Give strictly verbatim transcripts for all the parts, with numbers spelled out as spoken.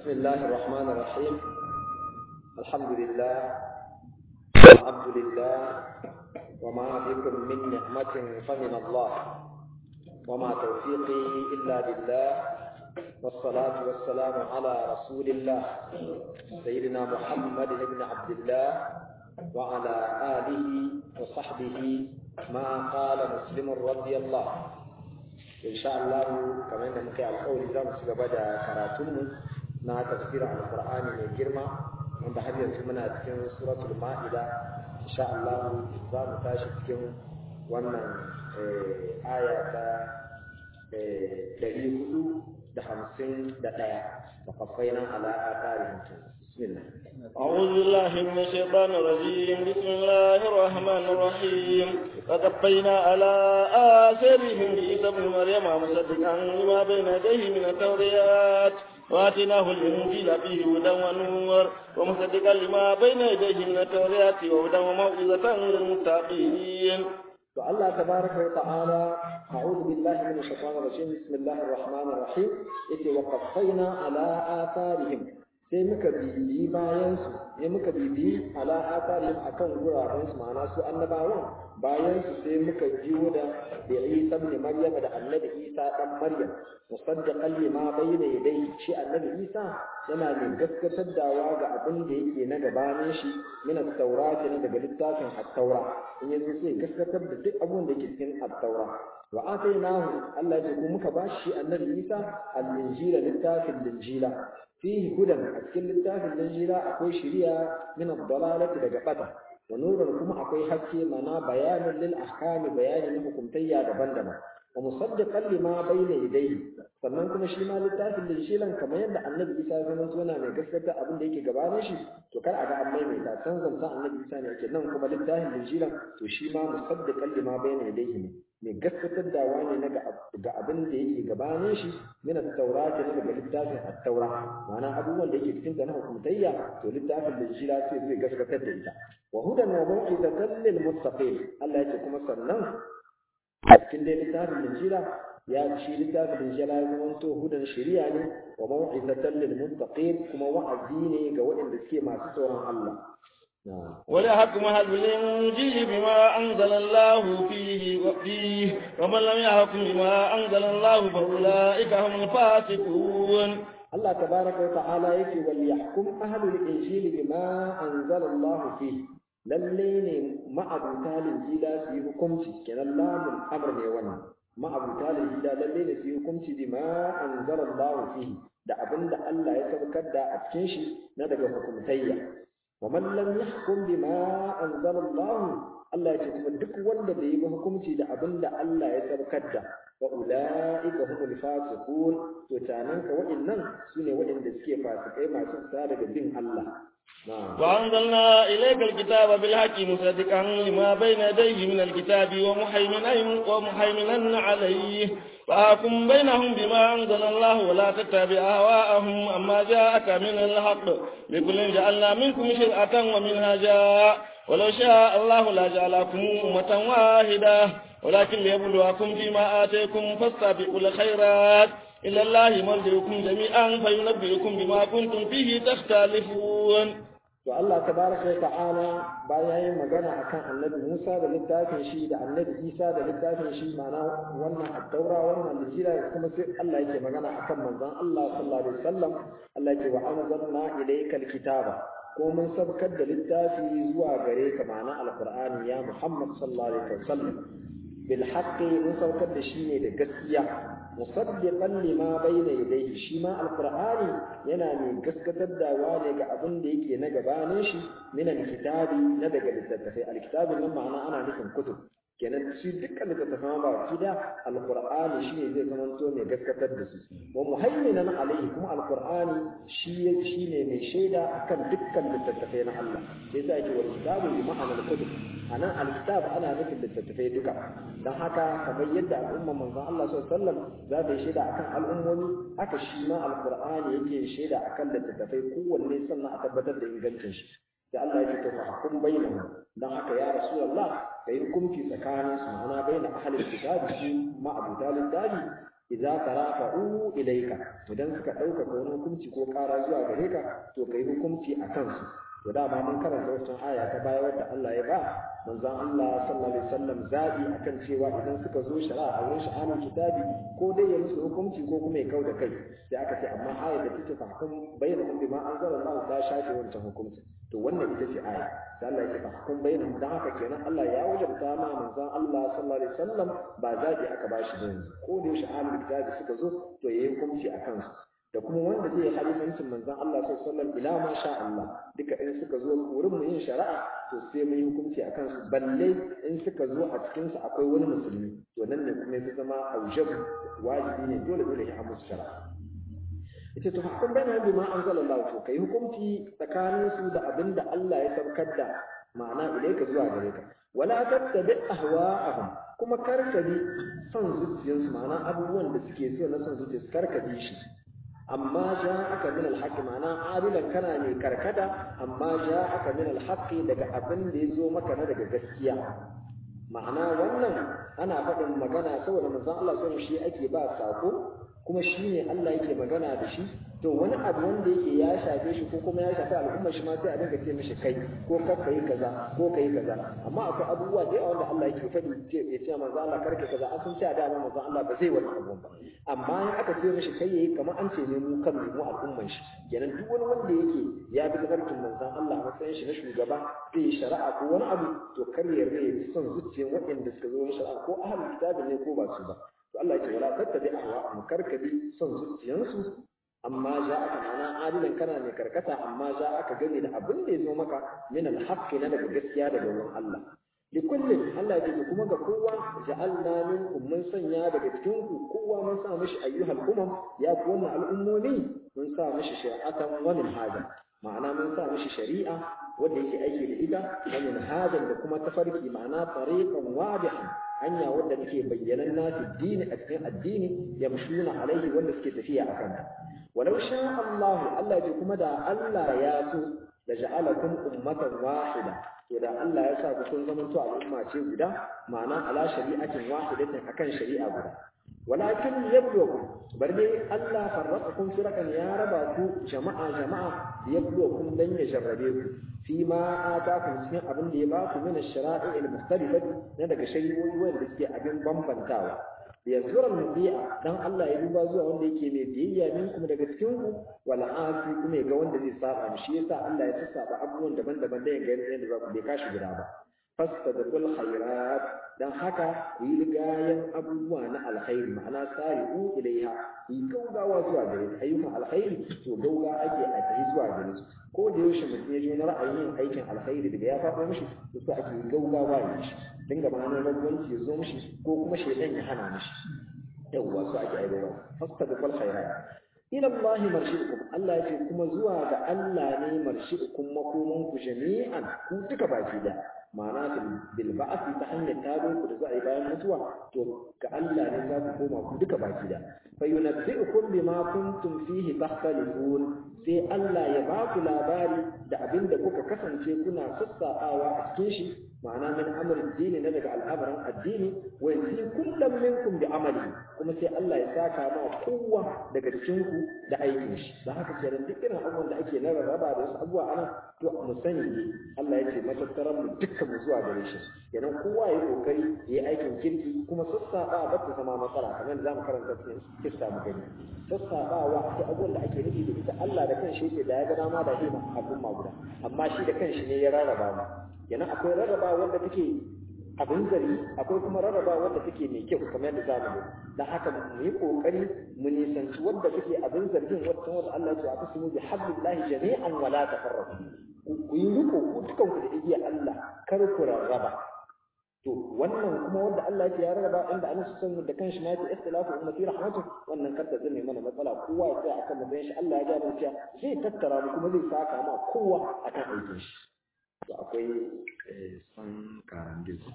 بسم الله الرحمن الرحيم. الحمد لله والعبد لله وما بكم من نعمة فمن الله وما توفيقي إلا بالله والصلاة والسلام على رسول الله سيدنا محمد بن عبد الله وعلى آله وصحبه ما قال مسلم رضي الله. إن شاء الله كما أن مكي القول إذا مسلم بدأ كراتون na tafsirin alqur'ani mai girma wanda har yanzu muna cikin suratul ma'ida. insha Allah za mu tashi cikin wannan aya ta ɗari hudu da hamsin da ɗaya وقفينا على آثارهم. بسم الله. أعوذ بالله من الشيطان الرجيم. بسم الله الرحمن الرحيم. وقفينا على آثارهم بعيسى ابن مريم مصدقا لما بين يديه من التوريات وآتيناه الإنجيل فيه هدى ونور ومصدقا لما بين يديه من التوريات وهدى وموعظة للمتقين. فالله تبارك وتعالى أعوذ بالله من الشيطان الرجيم. بسم الله الرحمن الرحيم. إذ وقفينا على آثارهم sai muka bibi bayansu sai muka bibi ala atharihim akan gurabansu ma'ana su annabawan bayansu sai muka jiwo da da Isa ibn Maryam da annabi Isa dan Maryam musaddiqan lima bayna yadayhi. shi annabi Isa yana ne gaskatar dawa ga abin da yake na gabanin shi min at-taurat ne daga littafin at-taura in yanzu sai gaskatar da duk abin da yake cikin at-taura. wa atainahu Allah ya ce muka bashi annabi Isa al-injila littafin injila fihi hudan a cikin littafin injila akwai shari'a min ad-dalalati daga bata wa nuran kuma akwai haske mana bayanin lil ahkami bayani na hukumtayya daban-daban wa musaddiqan lima bayna yadayhi. sannan kuma shi ma littafin injilan kamar yadda annabi Isa ya zama tona mai gaskata abin da yake gabanin shi to kar a ga an maimaita can zanta annabi Isa ne yake nan kuma littafin injilan to shi ma musaddiqan lima bayna yadayhi ne mai gaskatar da wani na ga abin da yake gabanin shi min at-taurati ne daga littafin at-taura ma'ana abubuwan da yake cikin ta na hukumtayya to littafin injila sai zai gaskatar da ita. wa hudan wa mau'izatan lil muttaqin. Allah yake kuma sannan a cikin dai littafin injila ya ci littafin injila ya zama to hudan shari'a ne wa mau'izatan lil muttaqin kuma wa'azi ne ga waɗanda suke masu tsoron Allah. وليحكم أهل الإنجيل بما أنزل الله فيه وفيه ومن لم يحكم بما أنزل الله فأولئك هم الفاسقون. الله تبارك وتعالى يكي وليحكم أهل الإنجيل بما أنزل الله فيه. للين ما أبو تال الإنجيل في حكمتي كان الله من أمر نيوانا ما أبو تال الإنجيل للين في حكمتي بما أنزل الله فيه da abin da Allah ya saukar da a cikin shi na daga hukumtayya. ومن لم يحكم بما أنزل الله الله يجب duk wanda bai yi hukunci da abinda Allah ya saukar da wa ulaika humul fasiqun to tanan ka wa'annan sune wa'anda suke fasikai masu tsara daga bin Allah. وأنزلنا إليك الكتاب بالحق مصدقا لما بين يديه من الكتاب ومهيمنا ومهيمنا عليه فاحكم بينهم بما أنزل الله ولا تتبع أهواءهم أما جاءك من الحق لكل جعلنا منكم شرعة ومنهاجا ولو شاء الله لجعلكم أمة واحدة ولكن ليبلوكم فيما آتيكم فاستبقوا الخيرات إلى الله مرجعكم جميعا فينبئكم بما كنتم فيه تختلفون. to Allah tabaraka wa ta'ala bayan yin magana akan annabi Musa da littafin shi da annabi Isa da littafin shi mana wannan at-taura wannan injila kuma sai Allah yake magana akan manzon Allah sallallahu alaihi wasallam. Allah yake wa anzalna ilayka al-kitaba ko mun sabkar da littafi zuwa gare ka mana al-Qur'ani ya Muhammad sallallahu alaihi wasallam bil haqqi mun saukar da shi ne da gaskiya musaddiqan lima bayna yadayhi. shi ma alqur'ani yana ne gaskatar da wane ga abin da yake na gabanin shi min alkitabi na daga littattafai. alkitabi nan ma'ana ana nufin kutub kenan shi dukkan littattafan ba kida alqur'ani shine zai zama to ne gaskatar da su wa muhaiminan alaihi kuma alqur'ani shi shine mai shaida akan dukkan littattafai na Allah. sai yasa yake wal kitabu bi ma'anar kutub anan alkitab ana nufin littattafai duka. dan haka kamar yadda al'umma manzon Allah sallallahu alaihi wasallam za ta yi shaida akan al'ummomi haka shi ma alqur'ani yake shaida akan littattafai kowanne sannan a tabbatar da ingancin shi. da Allah ya ce fa hukum bainahum dan haka ya rasulullah kai hukunci tsakanin su ma'ana baina ahlul kitabi su ma abu talib dadi idza tarafa'u ilayka idan suka dauka wani hukunci ko ƙara zuwa gare ka to kai hukunci a kansu to da ma mun karanta wannan aya ta baya wadda Allah ya ba manzon Allah sallallahu alaihi wasallam zabi akan cewa idan suka zo shari'a a wurin sha'anin kitabi ko dai ya musu hukunci ko kuma ya kauda kai sai aka ce amma aya da take fahkum bainahum bima anzala Allah ta shafe wancan hukunci to wannan ita ce aya sai Allah ya ce fahkum bainahum dan haka kenan Allah ya wajabta ma manzon Allah sallallahu alaihi wasallam ba zabi aka bashi da yanzu ko da sha'anin kitabi suka zo to yayi hukunci akan su da kuma wanda zai halifancin manzon Allah sallallahu alaihi wasallam ila ma sha Allah duka in suka zo wurin mu yin shari'a to sai mu yi hukunci akan su balle in suka zo a cikin su akwai wani musulmi to nan ne kuma zai zama aujab wajibi ne dole dole ya amsa shari'a ita to hukum bayan bima anzalallahu to kai hukunci tsakanin su da abinda Allah ya saukar da ma'ana ilaika zuwa gare ka wala tattabi ahwa'ahum kuma karkabi son zuciyarsu ma'ana abubuwan da suke so na son zuciyarsu karkabi shi amma ja'aka min al-haqq ma'ana adilan kana ne karkada amma ja'aka min al-haqq daga abin da yazo maka na daga gaskiya ma'ana wannan ana faɗin magana saboda manzon Allah sun shi ake ba sako kuma shine Allah yake magana da shi to wani abu wanda yake ya shafe shi ko kuma ya shafi al'umma shi ma sai a dinga ce mishi kai ko kar kai kaza ko kai kaza amma akwai abubuwa da yawa wanda Allah yake faɗi ce ya ce manzo Allah karka kaza an sun ce a dama manzo Allah ba zai wani abu ba amma in aka ce mishi kai yayi kamar an ce ne mu kan mu al'umman shi kenan duk wani wanda yake ya bi tafarkin manzo Allah a matsayin shi na shugaba zai shari'a ko wani abu to kar ya rage son zuciyar waɗanda suka zo shari'a ko ahlul kitabi ne ko ba su ba to Allah ya ce wala tattabi ahwa karkabi son zuciyansu amma ja aka mana adilan kana ne karkata amma ja aka gani da abin da ya zo maka min alhaqqi na daga gaskiya daga wurin Allah likullin Allah ya ce kuma ga kowa ja'alna minkum mun sanya daga cikin ku kowa mun sa mishi ayyuhal umam ya ku wannan al'ummomi mun sa mishi shari'atan wa minhaja ma'ana mun sa mishi shari'a wanda yake aiki da ita wa minhajan da kuma tafarki ma'ana tariqan wadihan hanya wadda take bayyanan nasu dini a cikin addini yamshuna alaihi wanda suke tafiya akan ta walau sha Allah Allah ya kuma da Allah ya so da ja'alakum ummatan wahida to da Allah ya sa ku kun zama to al'umma ce guda ma'ana ala shari'atin wahidatin akan shari'a guda walakin yabluwakum barne Allah farraqakum firakan ya raba ku jama'a jama'a yabluwakum dan ya jarrabe ku fi ma atakum cikin abin da ya ba ku min ash-shara'i al-mukhtalifati na daga shari'o'i wanda suke abin bambantawa yanzura mudi'a dan Allah ya duba zuwa wanda yake mai biyayya minkum daga cikin ku wala asi kuma ya ga wanda zai saba shi yasa Allah ya saba abubuwan daban-daban da ya ga yadda za ku bai kashi guda ba fastadqul khairat dan haka ku yi rigayen abubuwa na alkhairi ma'ana sari'u ilaiha yi gaugawa zuwa gare su ayyukan alkhairi to gauga ake a tafi zuwa gare su ko da yaushe mutum ya ji na ra'ayin yin aikin alkhairi daga ya faɗo mishi to sai ake gaugawa ya shi dinga ma'anar ragwanci ya zo mishi ko kuma shaidan ya hana mishi yawwa su ake aiwawa fastadqul khairat ila Allah marshidukum Allah ya ce kuma zuwa ga Allah ne marshidukum makomanku jami'an ku duka baki da ma'ana bil ba'athi ta hanyar tado ku da za a yi bayan mutuwa to ga Allah ne za ku koma ku duka baki da fa yunabbi'ukum bima kuntum fihi takhtalifun sai Allah ya ba ku labari da abin da kuka kasance kuna sassa'awa a cikin shi ma'ana min amrin dini na daga al'amarin addini wa yanzu kullum minkum bi amali kuma sai Allah ya saka ma kowa daga cikin ku da aikin shi da haka kenan duk irin abubuwan da ake na rarraba da wasu abubuwa anan to mu sani ne Allah ya ce matattaran mu dukkan mu zuwa gare shi kenan kowa ya kokari ya yi aikin kirki kuma sassaɓa ba ta zama matsala kamar da zamu karanta cikin kissa mu gani sassaɓawa ta abubuwan da ake nufi da ita Allah da kanshi yake da ya ga dama da hima al'umma guda amma shi da kanshi ne ya rarraba mu kenan akwai rarraba wanda take abin zari akwai kuma rarraba wanda take mai kyau kamar yadda za mu yi dan haka mu yi kokari mu nisanci wanda take abin zargin wanda wanda Allah ya ce a tasmu bi hablillahi jami'an wala tafarraqu ku yi riko ku dukan ku da igiya Allah kar ku rarraba to wannan kuma wanda Allah ya ce ya rarraba inda Allah su san da kanshi ma ya ce ikhtilafu ummati rahmatu wannan kar ta zame mana matsala kowa ya tsaya akan matsayin shi Allah ya ga mu cewa zai tattara mu kuma zai saka ma kowa akan aikin shi to akwai san karan dizu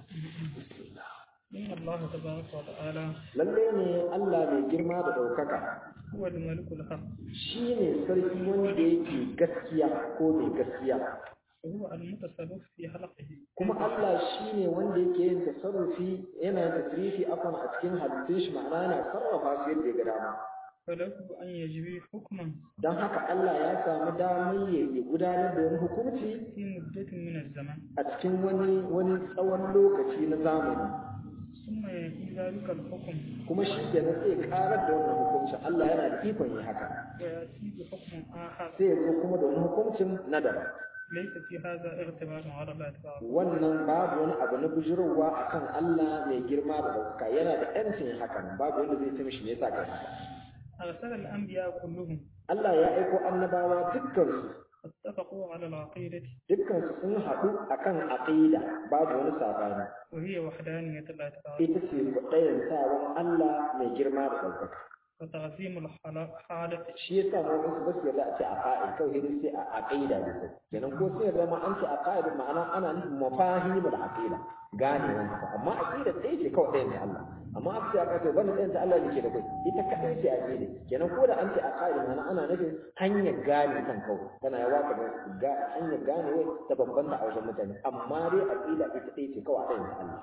in Allah tabaraka wa ta'ala lalle ne Allah mai girma da daukaka huwa al-malikul haq shine sarki wanda yake gaskiya ko mai gaskiya وهو المتصرف في خلقه kuma Allah shine wanda yake yin tasarrufi yana yin tasrifi akan a cikin halittun shi ma'ana yana sarrafa su yadda ya ga dama فله أن يجري حكما don haka Allah ya samu damar ya ya gudanar da wani hukunci في مدة من الزمن a cikin wani wani tsawon lokaci na zamani ثم يأتي ذلك الحكم kuma shi ke na sai karar da wannan hukunci Allah yana da ikon yi haka ويأتي بحكم آخر sai ya zo kuma da wani hukuncin na daban ليس في هذا اغتباط على الاعتبار wannan babu wani abu na bujirarwa akan Allah mai girma da ɗaukaka yana da ƴancin hakan babu wanda zai ce mishi me yasa kai haka أرسل الأنبياء كلهم Allah ya aiko annabawa dukkansu اتفقوا على العقيدة dukkansu sun haɗu akan aqida babu wani sabani وهي وحدانية الاعتبار ita ce ɗayantawan Allah mai girma da ɗaukaka وتعظيم الحالة shi yasa ma wasu ba su yarda a ce aqaid kawai dai sai a aqida ne sai kenan ko sai yarda ma an ce aqaid ma'ana ana nufin mafahimul aqida gane wannan amma aqida ɗaya ce kawai ɗayan ta Allah amma aka ce aqaid to banda ɗayan ta Allah ne ke da kai ita kadai ce aqida kenan ko da an ce aqaid ma'ana ana nufin hanyar gane kan kawai tana yawa ka ga hanyar gane wai ta bambanta a wajen mutane amma dai aqida ita ɗaya ce kawai ɗayan ta Allah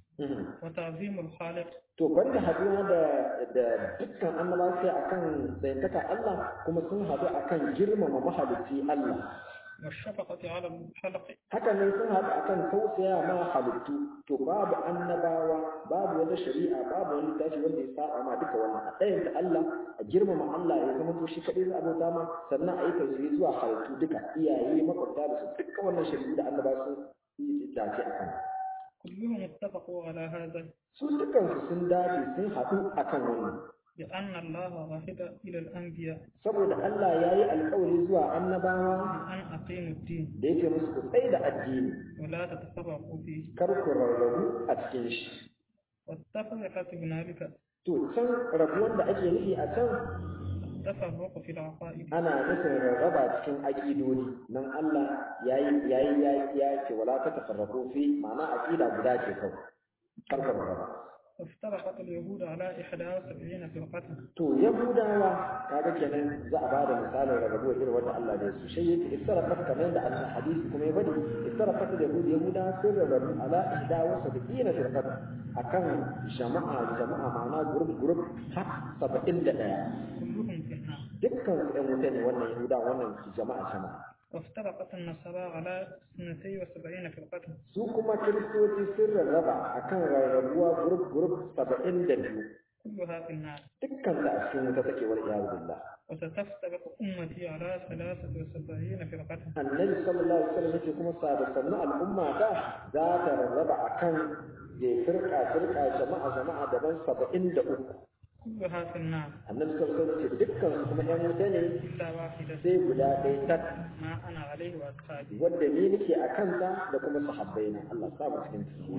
وتعظيم الخالق to banda haduwa da da dukkan annabawa sai akan sayantaka Allah kuma sun hadu akan girmama mahalicci Allah والشفقة على الخلق haka ne sun hadu akan tausaya ma halittu to babu annabawa babu wata shari'a babu wani tashi wanda ya saba ma duka wannan a ɗayan da Allah a girmama Allah ya zama to shi kadai za a bauta ma sannan a yi tausayi zuwa halittu duka iyaye makwabta da su dukkan wannan shari'u da annabawa sun yi dace akan كلهم اتفقوا على هذا su dukansu sun dace sun haɗu akan wannan لأن الله واحد إلى الأنبياء saboda Allah ya yi alƙawari zuwa annabawa أن أقيموا الدين da yake musu ku tsaye da addini ولا تتفرقوا فيه kar ku rarrabu a cikin shi والتفرقة هنالك to can rabuwan da ake nufi a can التفرق في العقائد ana nufin rarraba cikin aƙidodi nan Allah yayi yayi yayi ya ce wala ta tafarraqu fi ma'ana aqida guda ce kawai kar ku rarraba وافترقت اليهود على إحدى وسبعين فرقة to yahudawa kaga kenan za a bada misalin rarrabuwa irin wanda Allah da su shi yake istarafat kamar da Allah hadisi kuma ya bada istarafat da yahudi yahuda sun rarrabu ala ihda wa sab'ina firqat akan jama'a jama'a ma'ana group group har saba'in da ɗaya كلهم في النار dukkan su ɗan wuta ne wannan yahuda wannan jama'a jama'a وافترقت النصارى على اثنتي وسبعين فرقة su kuma kiristoci sun rarraba akan rarrabuwa group group saba'in da biyu كلها في النار dukkan su a cikin wuta take wal iyadu billah وستفترق أمتي على ثلاثة وسبعين فرقة annabi sallallahu alaihi wasallam yake kuma sabbin al'umma ta za ta rarraba akan je firka firka jama'a jama'a daban saba'in da uku كلها في النار annabi sallallahu alaihi wasallam ce dukkan su kuma ɗan wuta ne إلا واحدة sai guda ɗaya tak ما أنا عليه وأصحابي wanda ni nake a kanta da kuma sahabbaina Allah sa mu cikin su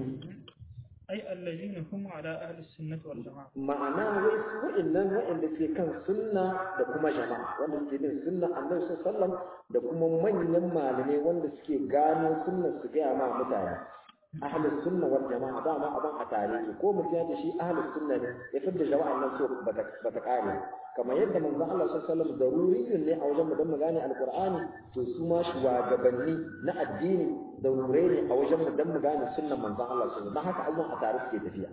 أي الذين هم على أهل السنة والجماعة ma'ana wai su wa'annan wa'anda ke kan sunna da kuma jama'a wanda suke bin sunna annabi sallallahu alaihi wasallam da kuma manyan malamai wanda suke gano sunnar su gaya ma mutane ahlus sunna wal jama'a dama abin a tare ke ko mutum ya ce shi ahlus sunna ne ya fidda jama'an nan so bata bata kare kamar yadda manzon Allah sallallahu alaihi wasallam daruriyun ne a wajen mu dan mu gane alqur'ani to su ma shugabanni na addini darurai ne a wajen mu dan mu gane sunnan manzon Allah sallallahu alaihi wasallam dan haka abun a tare suke tafiya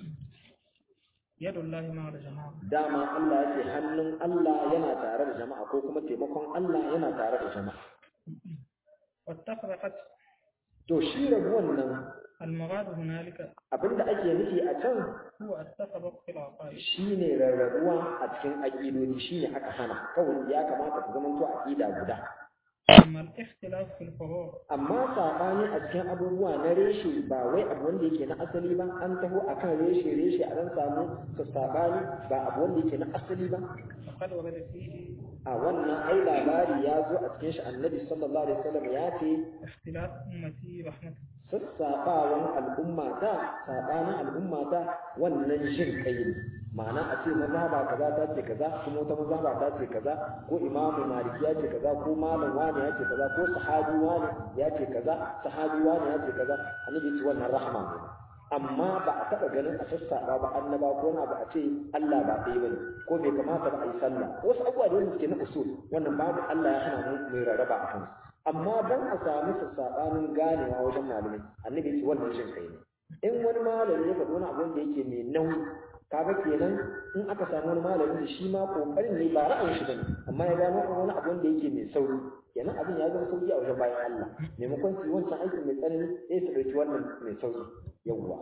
يد الله مع الجماعة dama Allah ya ce hannun Allah yana tare da jama'a ko kuma taimakon Allah yana tare da jama'a واتفرقت to shi rabuwan nan المراد هنالك abinda ake nufi a can هو التفرق في العقائد shine rarrabuwa a cikin aƙidodi shine aka hana kawai ya kamata ku zamanto aqida guda أما الاختلاف في الفروع amma sabani a cikin abubuwa na reshe ba wai abu wanda yake na asali ba an taho akan reshe reshe a dan samu sabani ba abu wanda yake na asali ba فقد ورد فيه a wannan ai labari ya zo a cikin shi annabi sallallahu alaihi wasallam ya ce اختلاف أمتي رحمة sassaɓawan al'ummata saɓanin al'ummata wannan jin kai ne ma'ana a ce mazhaba kaza ta ce kaza kuma wata mazhaba ta ce kaza ko imamu maliki ya ce kaza ko malam wani ya ce kaza ko sahabi wani ya ce kaza sahabi wani ya ce kaza annabi ce wannan rahama ne amma ba a taɓa ganin a sassaɓa ba annaba ko na ba a ce Allah ba ɗaya bane ko bai kamata ba a yi sallah wasu abubuwa da wanda suke na usul wannan babu Allah ya hana mu mai rarraba a kansu amma dan a samu sabanin ganewa wajen malamai annabi ya ce wannan jin kai ne in wani malami ya faɗi wani abin da yake mai nauyi kaga kenan in aka samu wani malami da shi ma kokarin ne ba ra'ayin shi bane amma ya gano wani abin da yake mai sauri kenan abin ya zama sauki a wajen bayan Allah maimakon su yi wancan aikin mai tsanani sai su ɗauki wannan mai sauki yawwa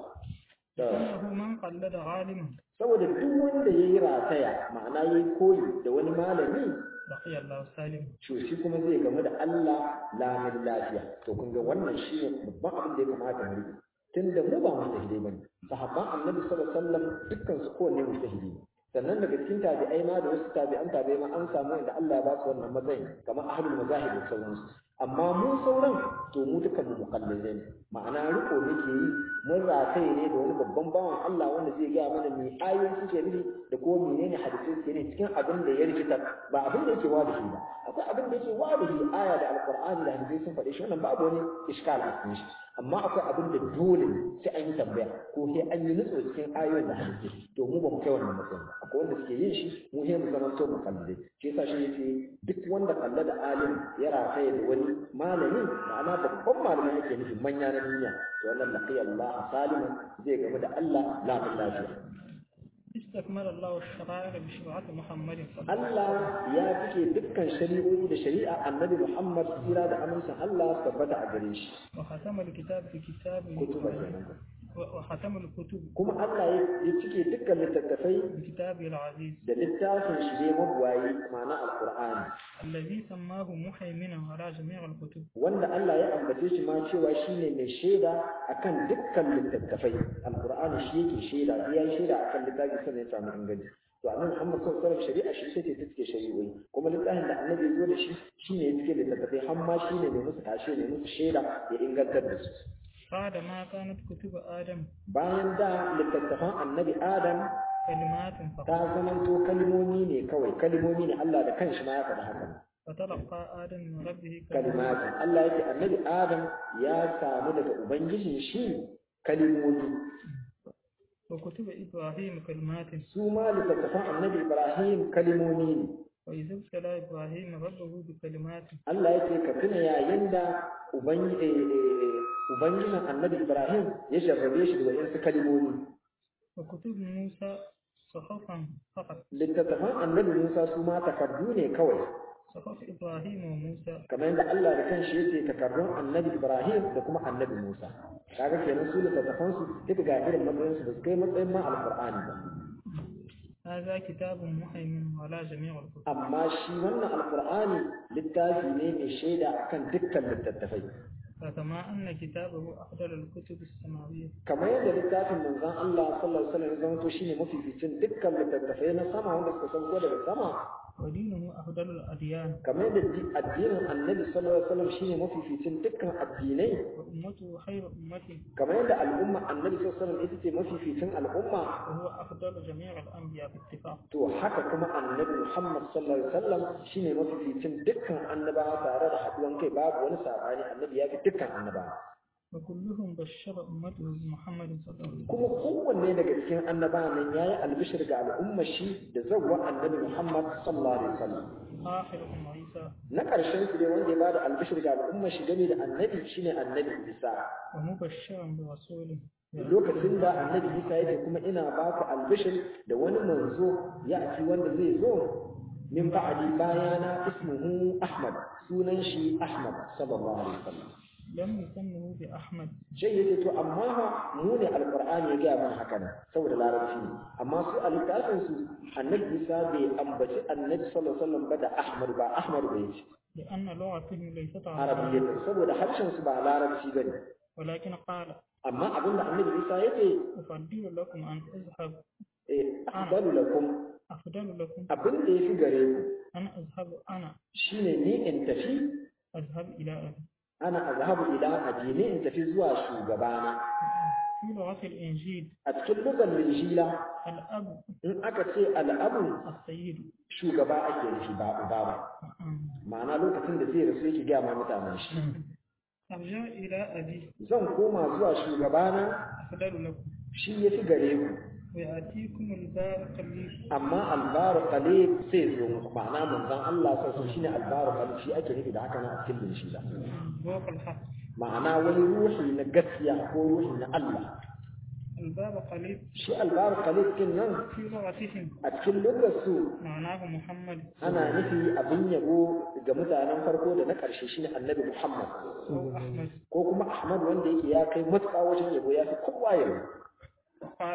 man qallada aliman saboda duk wanda yayi rataya ma'ana yayi koyi da wani malami baqiya Allah salim to shi kuma zai gamu da Allah lamin lafiya to kun ga wannan shine babban abin da ya kamata mu yi tunda mu ba mustahidai bane sahabban annabi sallallahu alaihi wasallam dukkan su kowanne mustahidi ne sannan daga cikin tabi'ai ma da wasu tabi'an tabi'ai ma an samu inda Allah ya ba su wannan matsayin kamar ahlul mazahib da sauransu amma mu sauran to mu dukkan mu muqallidai ne ma'ana riko muke yi mun rataye ne da wani babban bawan Allah wanda zai ga mana me ayoyin suke nufi da ko menene hadisi suke ne cikin abin da ya rikita ba abin da yake wadahi ba akwai abin da yake wadahi aya da alqur'ani da hadisi sun faɗi shi wannan babu wani iskal a cikin shi amma akwai abin da dole sai an yi tambaya ko sai an yi nutso cikin ayoyin da hadisi to mu ba mu kai wannan matsayin ba akwai wanda suke yin shi mu sai mu zama to mukallidai shi yasa shi yace duk wanda kalla da alim ya rataye da wani malami ma'ana babban malami yake nufi manya na duniya to wannan laqiya Allah saliman zai gamu da Allah lamin lafiya استكمل الله الشرائع بشريعة محمد صلى الله عليه وسلم Allah ya fike dukkan shari'o'i da shari'a annabi Muhammad tsira da amincin Allah tabbata a gare shi وختم الكتاب بكتاب kutuba kenan وختم الكتب kuma Allah ya cike dukkan littattafai بكتابه العزيز da littafin shi ne mabuwayi ma'ana alqur'ani الذي سماه محيمنا على جميع الكتب wanda Allah ya ambace shi ma cewa shine mai shaida akan dukkan littattafai alqur'ani shi yake shaida ya yi shaida akan littafi sannan ya samu inganci to annabi Muhammad sallallahu alaihi wasallam shari'a shi ce ta take shari'o'i kuma littafin da annabi ya zo da shi shine ya cike littattafai har ma shine mai musu tashe ne musu shaida ya ingantar da su بعد ما كانت كتب آدم bayan da littattafan annabi Adam كلمات فقط ta zamanto kalmomi ne kawai kalmomi ne Allah da kanshi ma ya faɗi haka فتلقى آدم من ربه kalimati Allah yake annabi Adam ya samu daga ubangijin shi kalmomi وكتب إبراهيم كلمات su ma littattafan annabi Ibrahim kalmomi ne وإذا ابتلى إبراهيم ربه بكلمات Allah yake ka tuna yayin da ubangijin annabi Ibrahim ya jarrabe shi da wayansu kalmomi وكتب موسى صحفا فقط littattafan annabi Musa su ma takardu ne kawai صحف إبراهيم وموسى kamar yadda Allah da kanshi yake takardun annabi Ibrahim da kuma annabi Musa kaga kenan su littattafan su duka ga irin matsayin su da su kai matsayin ma alqur'ani ba هذا كتاب محيمن على جميع الكتب amma shi wannan alqur'ani littafi ne mai shaida akan dukkan littattafai فكما أن كتابه أفضل الكتب السماوية kamar yadda littafin manzon Allah sallallahu alaihi wasallam ya zama to shine mafificin dukkan littattafai na sama wanda suka sauko daga sama ودينه أفضل الأديان kamar yadda addinin annabi sallallahu alaihi wasallam shine mafificin dukkan addinai وأمته خير أمته kamar yadda al'umma annabi sallallahu alaihi wasallam ita ce mafificin al'umma وهو أفضل جميع الأنبياء باتفاق to haka kuma annabi Muhammad sallallahu alaihi wasallam shine mafificin dukkan annabawa tare da haduwan kai babu wani sabani annabi ya fi dukkan annabawa وكلهم بشر أمته بمحمد صلى الله عليه وسلم kuma kowanne daga cikin annabawan nan yayi albishir ga al'umma shi da zawwa annabi Muhammad sallallahu alaihi wasallam آخرهم عيسى na ƙarshen su dai wanda ya bada albishir ga al'umma shi game da annabi shine annabi Isa ومبشرا برسول lokacin da annabi Isa yake kuma ina ba ku albishir da wani manzo ya ci wanda zai zo min ba'di bayana ismuhu Ahmad sunan shi Ahmad sallallahu alaihi wasallam لم يسمه بأحمد sai yake to amma fa mu ne alqur'ani ya gaya mana haka nan saboda larabci ne amma su a littafin su annabi Isa bai ambaci annabi sallallahu alaihi wasallam ba da Ahmad ba Ahmad bai ce لأن لغتهم ليست عربية arabiyya saboda harshen su ba larabci bane ولكن قال amma abinda annabi Isa yake أفضل لكم أن أذهب eh afdalu lakum أفضل لكم abinda yafi gare ku أن أذهب أنا shine ni in tafi أذهب إلى أبي ana azhabu ila adini in tafi zuwa shugabana في لغة الإنجيل a cikin lugar linjila الأب in aka ce al'abu السيد shugaba ake nufi ba uba ba ma'ana lokacin da zai rasu yake gaya ma mutanen shi أرجع إلى أبي zan koma zuwa shugabana أفضل لكم shi ya fi gare ku ويأتيكم البار قليل amma albaru qalib sai zo muku ma'ana manzon Allah sai sun shine albaru qalib shi ake nufi da haka na a cikin shi da روح الحق ma'ana wani ruhi na gaskiya ko ruhi na Allah الباب قليل shi albaru qalib kin nan في لغتهم a cikin lugar su معناه محمد ana nufi abin yabo ga mutanen farko da na ƙarshe shine annabi Muhammad أو أحمد ko kuma Ahmad wanda yake ya kai matuƙa wajen yabo ya fi kowa yabo وقال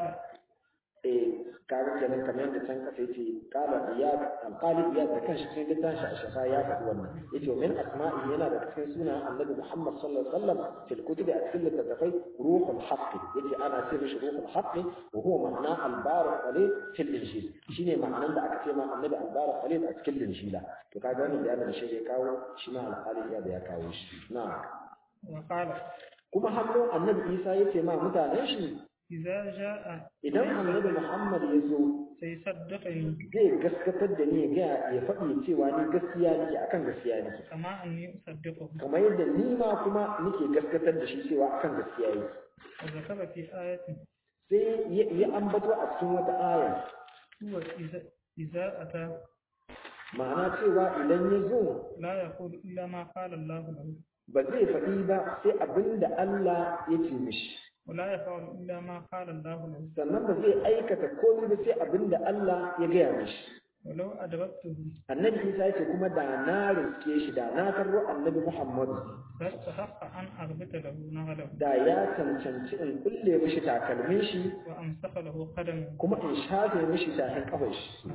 eh kaga kenan kamar yadda can kasa yace qala iyad alqali iyad da kanshi cikin littafin shi a shafa ya faɗi wannan yace min asma'i yana da cikin sunan annabi Muhammad sallallahu alaihi wasallam fil kutubi a cikin littafai ruhul haqq yace ana ce mishi ruhul haqq wa huwa ma'na al-barakh alayh fil injil shine ma'anan da aka ce ma annabi al-barakh alayh a cikin injila to kaga wannan bayanin da shi ya kawo shi ma alqali iyad ya kawo shi na'am وقال kuma hannu annabi Isa yace ma mutanen shi إذا جاء idan annabi Muhammad ya zo سيصدقني zai gaskatar da ni ga ya faɗi cewa ni gaskiya nake akan gaskiya nake كما أني أصدقه kamar yadda ni ma kuma nake gaskatar da shi cewa akan gaskiya yake وذكر في آية sai ya ya ambato a cikin wata aya هو إذا إذا أتى ma'ana cewa idan ya zo لا يقول إلا ما قال الله له ba zai faɗi ba sai abinda Allah ya ce mishi ولا يفعل إلا ما قال الله له sannan ba zai aikata komai ba sai abinda Allah ya gaya mishi ولو أدركته annabi Isa ya ce kuma da na riske shi da na tarro annabi Muhammad فاستحق أن أربط له نغله da ya cancanci in kulle mishi takalmin shi وأمسك له قدمه kuma in shafe mishi tafin kafar shi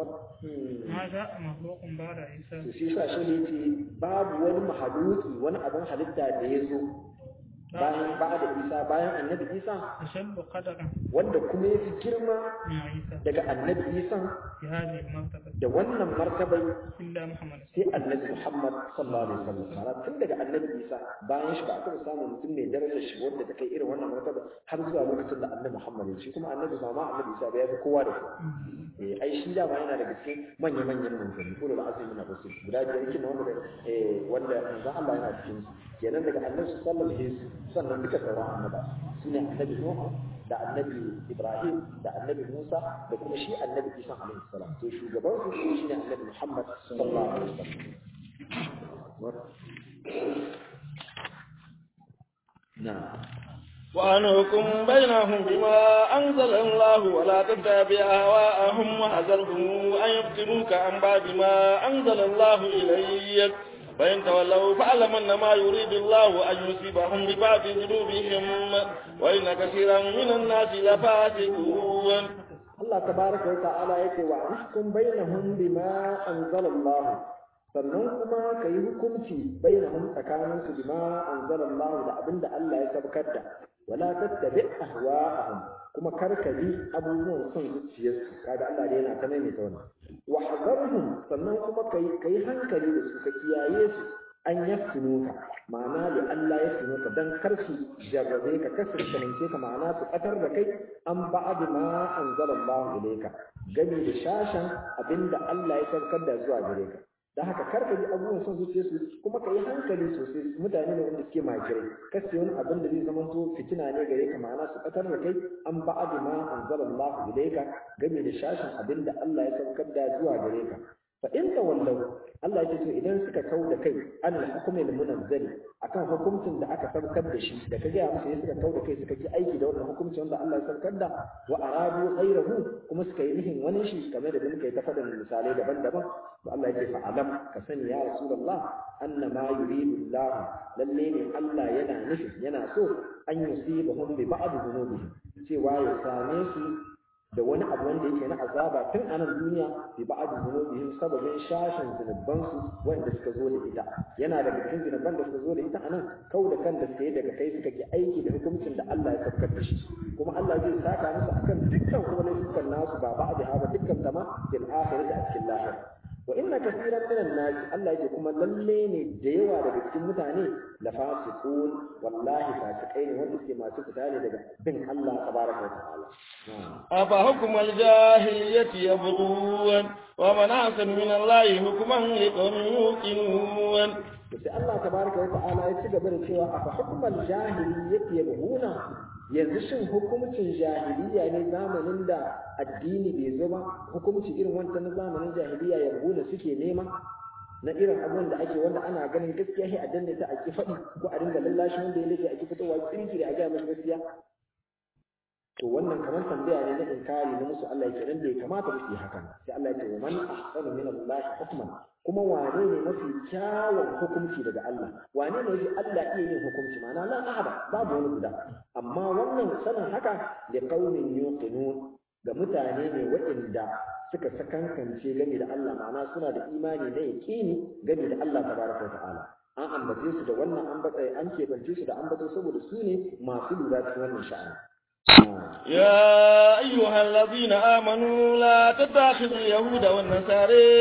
ما جاء مخلوق بعد عيسى to shi sa shi ne ce babu wani mahaluki wani abin halitta da ya zo bayan ba da Isa bayan annabi Isa أشد قدرا wanda kuma ya fi girma من عيسى daga annabi Isa في هذه المرتبة da wannan martabai إلا محمد sai annabi Muhammad sallallahu alaihi wasallam ma'ana tun daga annabi Isa bayan shi ba a taɓa samun mutum mai darajar shi wanda ta kai irin wannan martaba har zuwa lokacin da annabi Muhammad ya shi kuma annabi ba ma annabi Isa ba ya fi kowa da kowa eh ai shi da ba yana daga cikin manya manyan manzanni ko da azumi na rasul guda biyar kin wanda eh wanda manzon Allah yana cikin su kenan daga annabi sallallahu alaihi wasallam sannan duka sauran annaba sune annabi Nuh da annabi Ibrahim da annabi Musa da kuma shi annabi Isa alaihi salam to shugaban su shine annabi Muhammad sallallahu alaihi wasallam na'am وأن حكم بينهم بما أنزل الله ولا تتبع أهواءهم وحذرهم أن يفتنوك عن بعد ما أنزل الله إليك فإن تولوا فاعلم أنما يريد الله أن يصيبهم ببعض ذنوبهم وإن كثيرا من الناس لفاسقون. الله تبارك وتعالى يقول واحكم بينهم بما أنزل الله sannan kuma ka yi hukunci bainahum tsakanin su bima anzalallahu da abinda Allah ya sabkar da wala tattabi ahwa'ahum kuma karkabi abubuwan son zuciyarsu kaga Allah dai yana ta maimaita wannan wa hadarhum sannan kuma kai kai hankali da su ka kiyaye su an yaftinuka ma'ana da Allah ya finuka dan karfi jarrabe ka kasar kanance ka ma'ana su katar da kai an ba'd ma anzalallahu ilayka gami da shashan abinda Allah ya sabkar da zuwa gare ka da haka karka ji abubuwan son zuciyarsu kuma ka yi hankali sosai mutane ne wanda suke makirai kace wani abin da zai zama to fitina ne gare ka ma'ana su katar da kai an ba'ad ma anzalallahu ilayka game da shashin abin da Allah ya saukar da zuwa gare ka fa in tawallau Allah ya ce to idan suka kau da kai an hukumi al munazzali akan hukuncin da aka saukar da shi da kaga ya musu suka kau da kai suka ki aiki da wannan hukuncin wanda Allah ya saukar da wa aradu ghayrahu kuma suka yi nihin wani shi kamar da muka yi ta faɗin misalai daban-daban to Allah ya ce fa alam ka sani ya rasulullah annama yuridu Allah lalle ne Allah yana nufi yana so an yusibahum bi ba'd dhunubihim cewa ya same su da wani abu wanda yake na azaba tun a nan duniya bi ba'd dhunubihim sababin shashin zunuban su wanda suka zo da ita yana daga cikin zunuban da suka zo da ita anan kau da kan da suka yi daga kai suka ki aiki da hukuncin da Allah ya saukar da shi kuma Allah zai saka musu akan dukkan kuma laifukan nasu ba ba'd ha ba dukkan tama fil akhirati a cikin lahira wa inna kaseeran minan nas Allah yake kuma lalle ne da yawa daga cikin mutane la fasiqun wallahi fasikai ne wanda suke masu fita ne daga bin Allah tabaraka wa ta'ala afa hukmal jahiliyyati yabghun wa man ahsana min Allah hukman liqawmin yuqinun to sai Allah tabaraka wa ta'ala ya ci gaba da cewa afa hukmal jahiliyyati yabghuna yanzu shin hukumcin jahiliya ne zamanin da addini bai zo ba hukumci irin wancan na zamanin jahiliya yabghuna suke nema na irin abin da ake wanda ana ganin gaskiya sai a danne ta a ki faɗi ko a dinga lallashi wanda ya lake a ki fitowa kirkiri a ga masa gaskiya to wannan kamar tambaya ne na inkari na musu Allah yake nan da ya kamata musu yi hakan sai Allah ya ce wa man ahsanu min Allah hukman kuma wane ne mafi kyawun hukunci daga Allah wane ne yaji Allah iya yin hukunci ma'ana la ahada babu wani guda amma wannan sanin haka da qaumin yuqinun ga mutane ne waɗanda suka sakankance game da Allah ma'ana suna da imani da yaqini game da Allah tabaraka wa ta'ala an ambace su da wannan an batsaye an kebance su da ambato saboda su ne masu lura cikin wannan sha'ani يا أيها الذين آمنوا لا تتخذوا اليهود والنصارى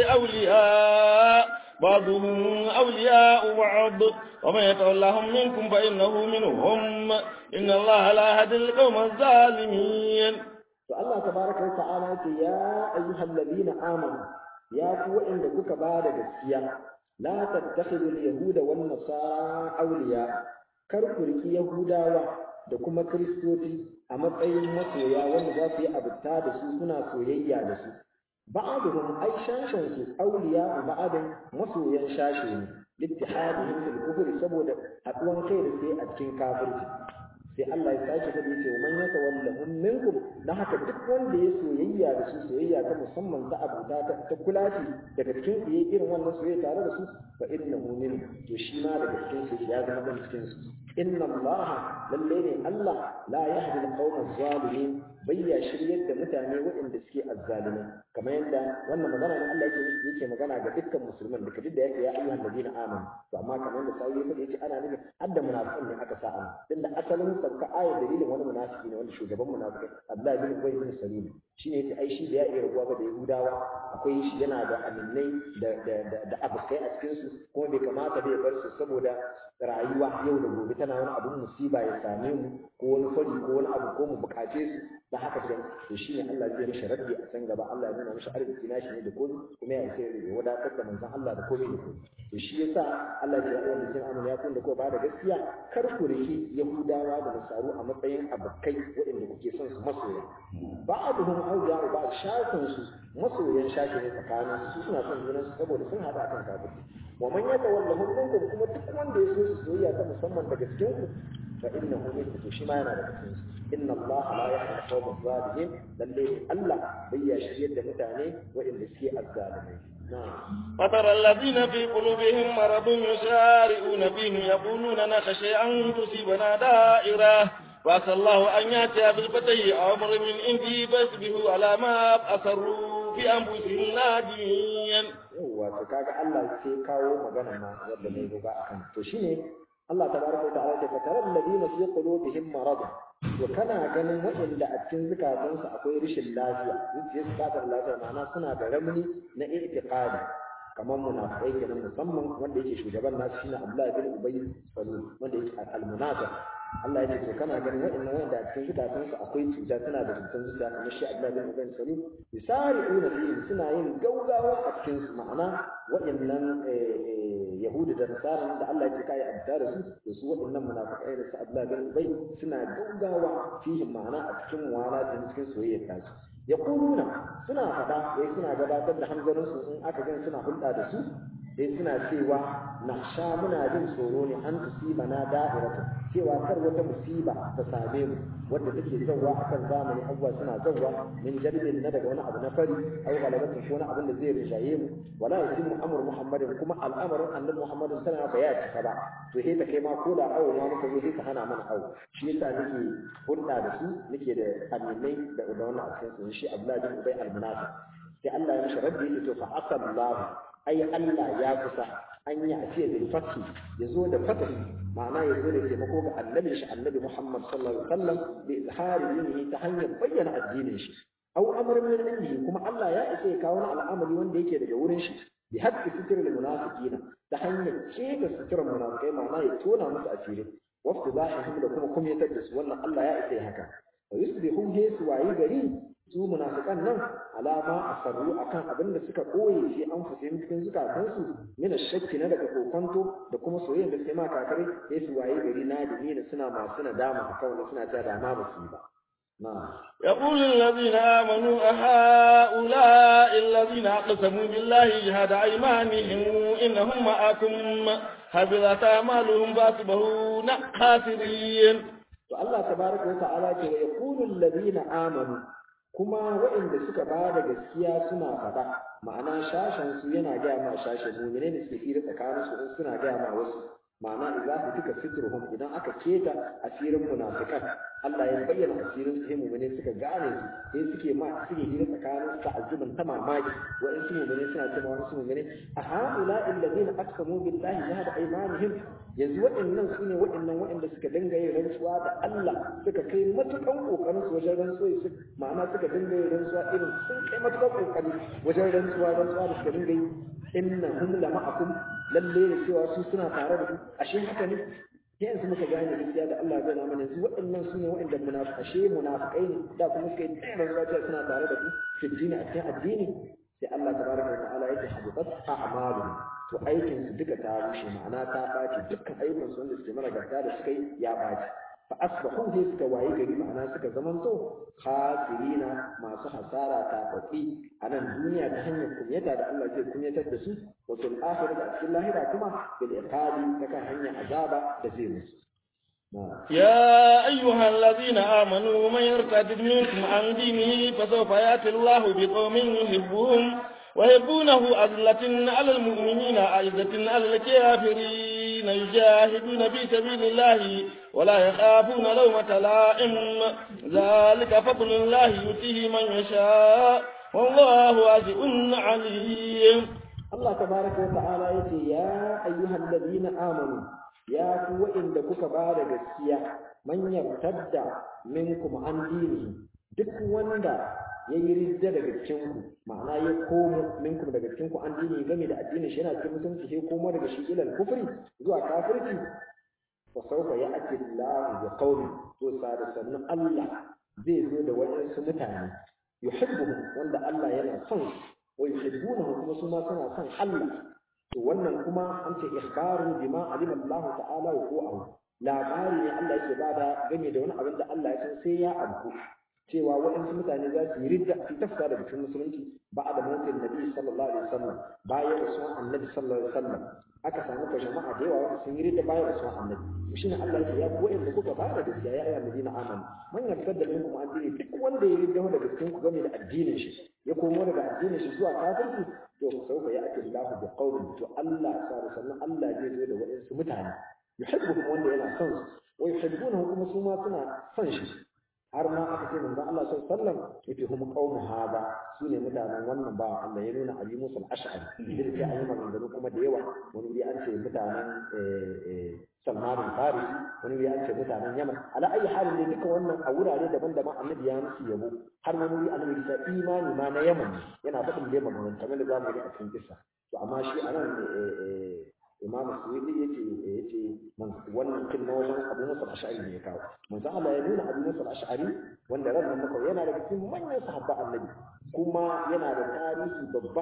أولياء بعضهم أولياء بعض ومن يتولهم منكم فإنه منهم إن الله لا يهدي القوم الظالمين. فالله تبارك وتعالى يا أيها الذين آمنوا يا قوة إن كوكا بعد السياق لا تتخذوا اليهود والنصارى أولياء كركرك يهودا da kuma kristoci a matsayin masoya wanda za su yi abuta da su suna soyayya da su ba'aduhum ai shashin su auliya ba'adun masoyan shashi ne littihadihim fil kufri saboda haduwan kai da sai a cikin kafirci sai Allah ya sake fadi ce man yatawallahum minkum dan haka duk wanda ya soyayya da su soyayya ta musamman ta abuta ta kulaci daga cikin su yayin irin wannan soyayya tare da su fa innahu min to shi ma daga cikin su ya zama dan cikin su inna Allah lalle ne Allah la yahdi al-qawma az-zalimin bayya shiryar da mutane waɗanda suke azzalimi kamar yadda wannan magana ne Allah yake yake magana ga dukkan musulman da kadida yake ya ayyuhal ladina amanu to amma kamar da sai yake yace ana nufin hadda munafiqin ne aka sa an tunda asalin sabka aya dalilin wani munafiki ne wanda shugaban munafiqai Abdullah bin Ubay bin Salim shine yace ai shi da ya iya rubuwa da Yahudawa akwai shi yana da aminai da da da abukai a cikin su kuma bai kamata bai bar su saboda rayuwa yau da gobe tana wani abun musiba ya same mu ko wani fari ko wani abu ko mu bukace su da haka ce to shine Allah zai mishi raddi a san gaba Allah ya nuna mishi arziki nashi ne da komai kuma ya sai ya wadatar da manzon Allah da komai da komai to shi yasa Allah ya yi wannan amana ya kun da ko ba da gaskiya kar ku riki Yahudawa da Nasaru a matsayin abakai waɗanda kuke son su masoya ba'aduhum awliya ba shafin su masoyan shafi ne tsakanin su suna son junan su saboda sun hada akan kafirci wa man yatawallahum minkum kuma duk wanda ya so su soyayya ta musamman daga cikin ku fa innahu minkum to shi ma yana daga cikin su inna Allah la yahdi al-qawma adh-dhalimin lalle Allah bai ya shiryar da mutane waɗanda suke azzalimai فترى الذين في قلوبهم مرض يسارعون فيهم يقولون نخشى أن تصيبنا دائرة وعسى الله أن يأتي بالفتح أو أمر من عنده فيصبحوا على ما أسروا في أنفسهم نادمين. wato kaga Allah sai kawo magana ma yadda mai ruba akan to shine Allah tabaraka wa ta'ala ya fatara alladhina fi qulubihim marad to kana ganin waɗanda a cikin zukatansu akwai rashin lafiya zuciyar su ba ta lafiya ma'ana suna da ramni na i'tiqadi kamar munafikai kenan musamman wanda yake shugaban nasu shine Abdullah bin Ubay salul wanda yake al-munafiq Allah ya ce to kana ganin waɗannan wanda a cikin zukatansu akwai cuta suna da cutar zuciya kamar shi Abdullah bin Ubay salul yusari'una fihim suna yin gaugawa a cikin su ma'ana waɗannan Yahudu da Nasara da Allah ya ce kai abda da su to su waɗannan munafikai da su Abdullah bin Ubay suna gaugawa fihim ma'ana a cikin wala da cikin soyayya ta su yaquluna suna fada wai suna gabatar da hanzarin su in aka gan suna hulɗa da su sai suna cewa sha muna jin tsoro ne an tusiba na da'iratu cewa kar wata musiba ta same mu wanda take zawwa akan zamani abuwa suna zawwa min jalbin na daga wani abu na fari aw galabatin ko wani abin da zai rishaye mu wala yasimu amru muhammadin kuma al'amarin annabi muhammadin sallallahu alaihi wasallam ya cika ba to sai ta kai ma ko da awo ma muka zo sai ta hana mana awo shi yasa nake hulɗa da su nake da aminai da da wannan a cikin su shi Abdullah bin Ubay al-Munafiq sai Allah ya mishi rabbi to fa asallahu ai Allah ya kusa an yi a ce bil fathi yazo da fatahi ma'ana yazo da taimako ga annabi shi annabi Muhammad sallallahu alaihi wasallam bi izhari dinihi ta hanyar bayyana addinin shi au amr min indihi kuma Allah ya isa ya kawo al'amari wanda yake daga wurin shi bi haqqi sitril munafiqina ta hanyar ce da sitrar munafikai ma'ana ya tona musu asiri waftu zahihim da kuma kumyatar da su wannan Allah ya isa ya haka wa yusbihu hisu wayi gari su munafikan nan alama asarru akan abin da suka koye shi an fusin cikin zukatansu mina shakki na daga kokonto da kuma soyayya da sai ma kakare sai su waye gari na da ni da suna masu nadama akan wanda suna ta dama ba su yi ba يقول الذين آمنوا أهؤلاء الذين أقسموا بالله جهاد أيمانهم إنهم معكم حبطت أعمالهم فأصبحوا خاسرين. فالله تبارك وتعالى يقول الذين آمنوا kuma waɗanda suka ba da gaskiya suna faɗa ma'ana shashen su yana gaya ma shashen mu'mine ne suke hira tsakanin su in suna gaya ma wasu ma'ana idza fitika sitruhum idan aka keta asirin munafikan Allah ya bayyana asirin su mu'mine suka gane su sai suke ma suke hira tsakanin su ta'azzuban ta mamaki wa'in su mu'mine suna cewa wasu mu'mine a haula alladhina aqsamu billahi jahada aymanihim yanzu waɗannan su ne waɗannan waɗanda suka dinga yin rantsuwa da Allah suka kai matukan kokarin su wajen rantsuwa su ma'ana suka dinga yin rantsuwa irin sun kai matukan kokari wajen rantsuwa rantsuwa da suka dinga yi innahum la ma'akum lalle ne cewa su suna tare da ku ashe haka ne yanzu muka gane gaskiya da Allah zai mana yanzu waɗannan su ne waɗanda munafiqai ashe munafiqai ne da kuma suka yi tsayar rantsuwa suna tare da ku fi dini a cikin addini sai Allah tabaraka wa ta'ala yake habitat a'maluhum to aikin su duka ta rushe ma'ana ta baci dukkan ayyukan su wanda suke mara garta da suka yi ya baci fa asbahu sai suka waye gari ma'ana suka zamanto khasirina masu hasara ta fafi a nan duniya ta hanyar kunyata da Allah zai kunyatar da su wa fil akhirati a cikin lahira kuma bil iqabi ta kan hanyar azaba da zai musu. يا أيها الذين آمنوا من يرتد منكم عن دينه فسوف يأتي الله بقوم يحبهم ويحبونه أذلة على المؤمنين أعزة على الكافرين يجاهدون في سبيل الله ولا يخافون لومة لائم ذلك فضل الله يؤتيه من يشاء والله واسع عليم. الله تبارك وتعالى يقول يا أيها الذين آمنوا ya ku wa'inda kuka ba da gaskiya man yartadda minkum an dinihi duk wanda ya yi ridda daga cikin ku ma'ana ya komo minkum daga cikin ku an dinihi game da addinin shi yana cikin musulunci sai komo daga shi ilal kufri zuwa kafirci wa sawfa ya'ti Allahu bi qawmin to sada sannan Allah zai zo da waɗansu mutane yuhibbuhum wanda Allah yana son wa yuhibbunahu kuma su ma suna son Allah to wannan kuma an ce ikhbaru bima alima Allah ta'ala wa huwa labari ne Allah yake bada game da wani abin da Allah ya san sai ya abu cewa waɗansu mutane za su yi ridda su tafsa daga cikin musulunci ba da mutum nabi sallallahu alaihi wasallam bayan rasuwan annabi sallallahu alaihi wasallam aka samu ka jama'a da yawa wanda sun yi ridda bayan rasuwan annabi shi ne Allah yake ya ku waɗanda kuka ba da gaskiya ya ayyuhal ladina amanu man yartadda minkum an dini duk wanda ya ridda daga cikin ku game da addinin shi ya komo daga addinin shi zuwa kafirci to sauka ya ake Allah bi qawmin to Allah sa sannan Allah zai zo da waɗansu mutane yuhibbuhum wanda yana son su wa yuhibbunahu kuma su ma suna son shi har ma aka ce manzo Allah sallallahu alaihi wasallam yace hum qaumu hada sune mutanen wannan ba Allah ya nuna Abi Musa al-Ash'ari idan sai an yi maganganu kuma da yawa wani bi an ce mutanen Salman al-Farisi wani bi an ce mutanen Yaman ala ayi halin ne duka wannan a wurare daban-daban annabi ya musu yabo har wani bi annabi ya imani ma na Yaman yana faɗin da maganganu kamar da zamu yi a cikin kissa to amma shi anan Imam Suyuti yace yace man wannan kin na wajen Abu Musa al-Ash'ari ne ya kawo manzo Allah ya nuna Abu Musa al-Ash'ari wanda ran maka yana daga cikin manyan sahabba annabi kuma yana da tarihi babba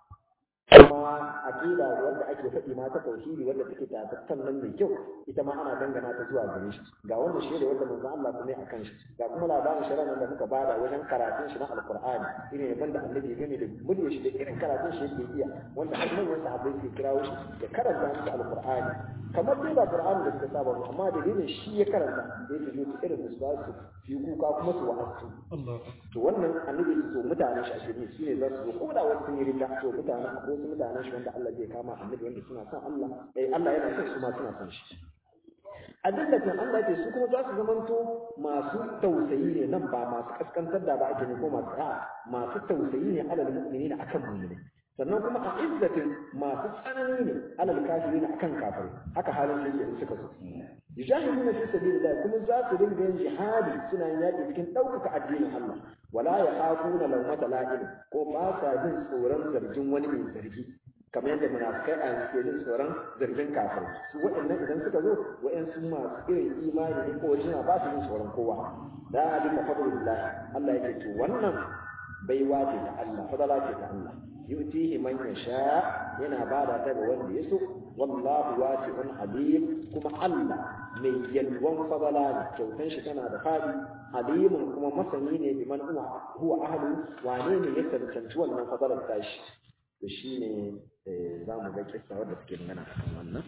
kuma aqida wanda ake faɗi ma ta tauhidi wanda take tatattan nan mai kyau ita ma ana dangana ta zuwa gare shi ga wannan shi da wanda manzo Allah kuma ya akan shi ga kuma labarin shari'a da muka bada wajen karatun shi na alqur'ani irin yaban da annabi ya gane da muryar shi da irin karatun shi yake iya wanda har manyan sahabbai ke kirawo shi da karanta musu alqur'ani kamar dai ba qur'ani da suka saba amma dalilin shi ya karanta da yake yi irin da su ba su yi kuka kuma su wa'azu to wannan annabi ya so mutanen shi a shirye su ne za su zo ko da wasu sun yi rinda to mutanen ko su mutanen shi wanda Allah zai kama annabi wanda suna son Allah eh Allah yana son su ma suna son shi adillatin Allah ce su kuma za su zamanto masu tausayi ne nan ba masu kaskantar da ba ake ne ko masu a masu tausayi ne alal mu'minina akan mu'mini sannan kuma a izzatin masu tsanani ne alal kafirin akan kafirai haka halin su yake suka so yujahiduna fi sabilillah kuma za su dinga yin jihadi suna yin yaƙi cikin ɗaukaka addinin Allah wala yaqafuna lawmata la'im ko ba sa jin tsoron zargin wani mai zargi kamar yadda munafikai a yanzu ke jin tsoron zargin kafirai su waɗannan idan suka zo waɗansu masu irin imani ne ko jina ba su jin tsoron kowa da alika fadlullah Allah yake to wannan baiwa ce ta Allah fadala ce ta Allah yutihi man yasha yana bada ta ga wanda ya so wallahu wasi'un alim kuma Allah mai yalwan fadala ne kyautan shi tana da fadi alimun kuma masani ne biman huwa ahlu wane ne ya tantance wannan fadalar tashi to shine za mu ga kissa wadda take magana akan wannan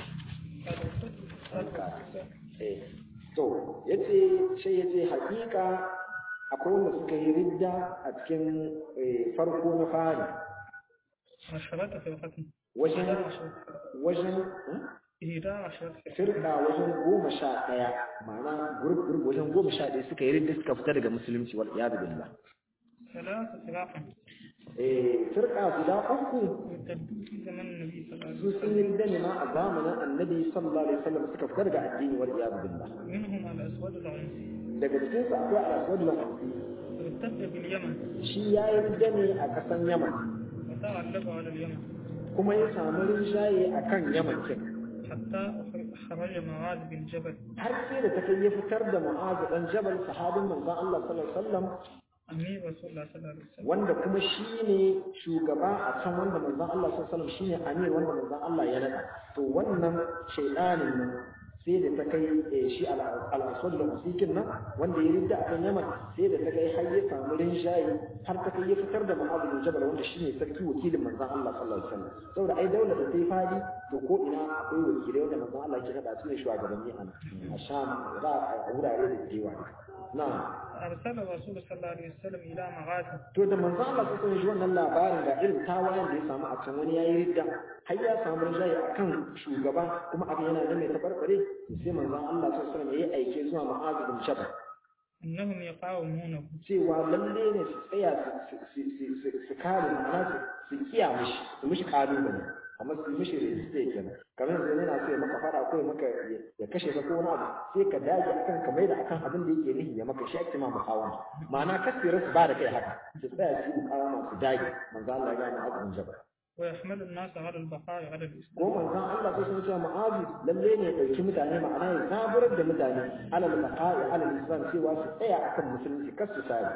eh to yace sai yace hakika akwai wanda suka yi ridda a cikin farko na fari wajen wajen firka wajen goma sha ɗaya ma'ana gurgur wajen goma sha ɗaya suka yi ridda suka fita daga musulunci wal iyadu billah firka guda uku su sun yi ridda ne ma a zamanin annabi sallallahu alaihi wasallam suka fita daga addini wal iyadu billah daga cikin su akwai al-aswad al-ansi shi yayi ridda ne a kasan yaman kuma ya samu rinjaye akan yaman kin hatta kharaja Mu'adh bin Jabal har sai da take ya fitar da Mu'adh dan Jabal sahabin manzon Allah sallallahu alaihi wasallam amir Rasulullah sallallahu alaihi wasallam wanda kuma shine shugaba a can wanda manzon Allah sallallahu alaihi wasallam shine amir wanda manzon Allah ya nada to wannan shaydanin nan sai da ta kai shi al-aswad al-musikin nan wanda ya ridda a kan Yaman sai da ta kai har ya samu rinjaye har ta kai ya fitar da Mu'adh bin Jabal wanda shine sarki wakilin manzon Allah sallallahu alaihi wasallam saboda ai daular da sai fadi to ko ina akwai wakilai wanda manzon Allah ke nada su ne shugabanni a Sham da a wurare da yawa na arsala rasul sallallahu alaihi wasallam ila maghazi to da manzon Allah sai sun ji wannan labarin ga irin tawayen da ya samu a can wani yayi ridda har ya samu rinjaye akan shugaba kuma abin yana da mai tabarbare sai manzon Allah sallallahu alaihi wasallam yayi aike zuwa Mu'adh bin Jabal annahum yaqawmunahu cewa lalle ne su tsaya su kare ma'ana su kiya mishi su mishi kalubale amma su mishi resiste kenan kamar yanzu yana so ya maka fara ko ya maka ya kashe ka ko wani abu sai ka dage akan ka maida akan abin da yake nihi ya maka shi ake ma mukawama ma'ana kasira su ba da kai haka su tsaya su mukawama su dage manzo Allah ya ga Mu'adh bin Jabal ويحمل الناس على البقاء على الإسلام. ko manzon Allah ko sun ce Mu'adh lalle ne ya dauki mutane ma'ana ya zaburar da mutane ala al-baqa'i ala al-islam cewa su tsaya akan musulunci kar su sare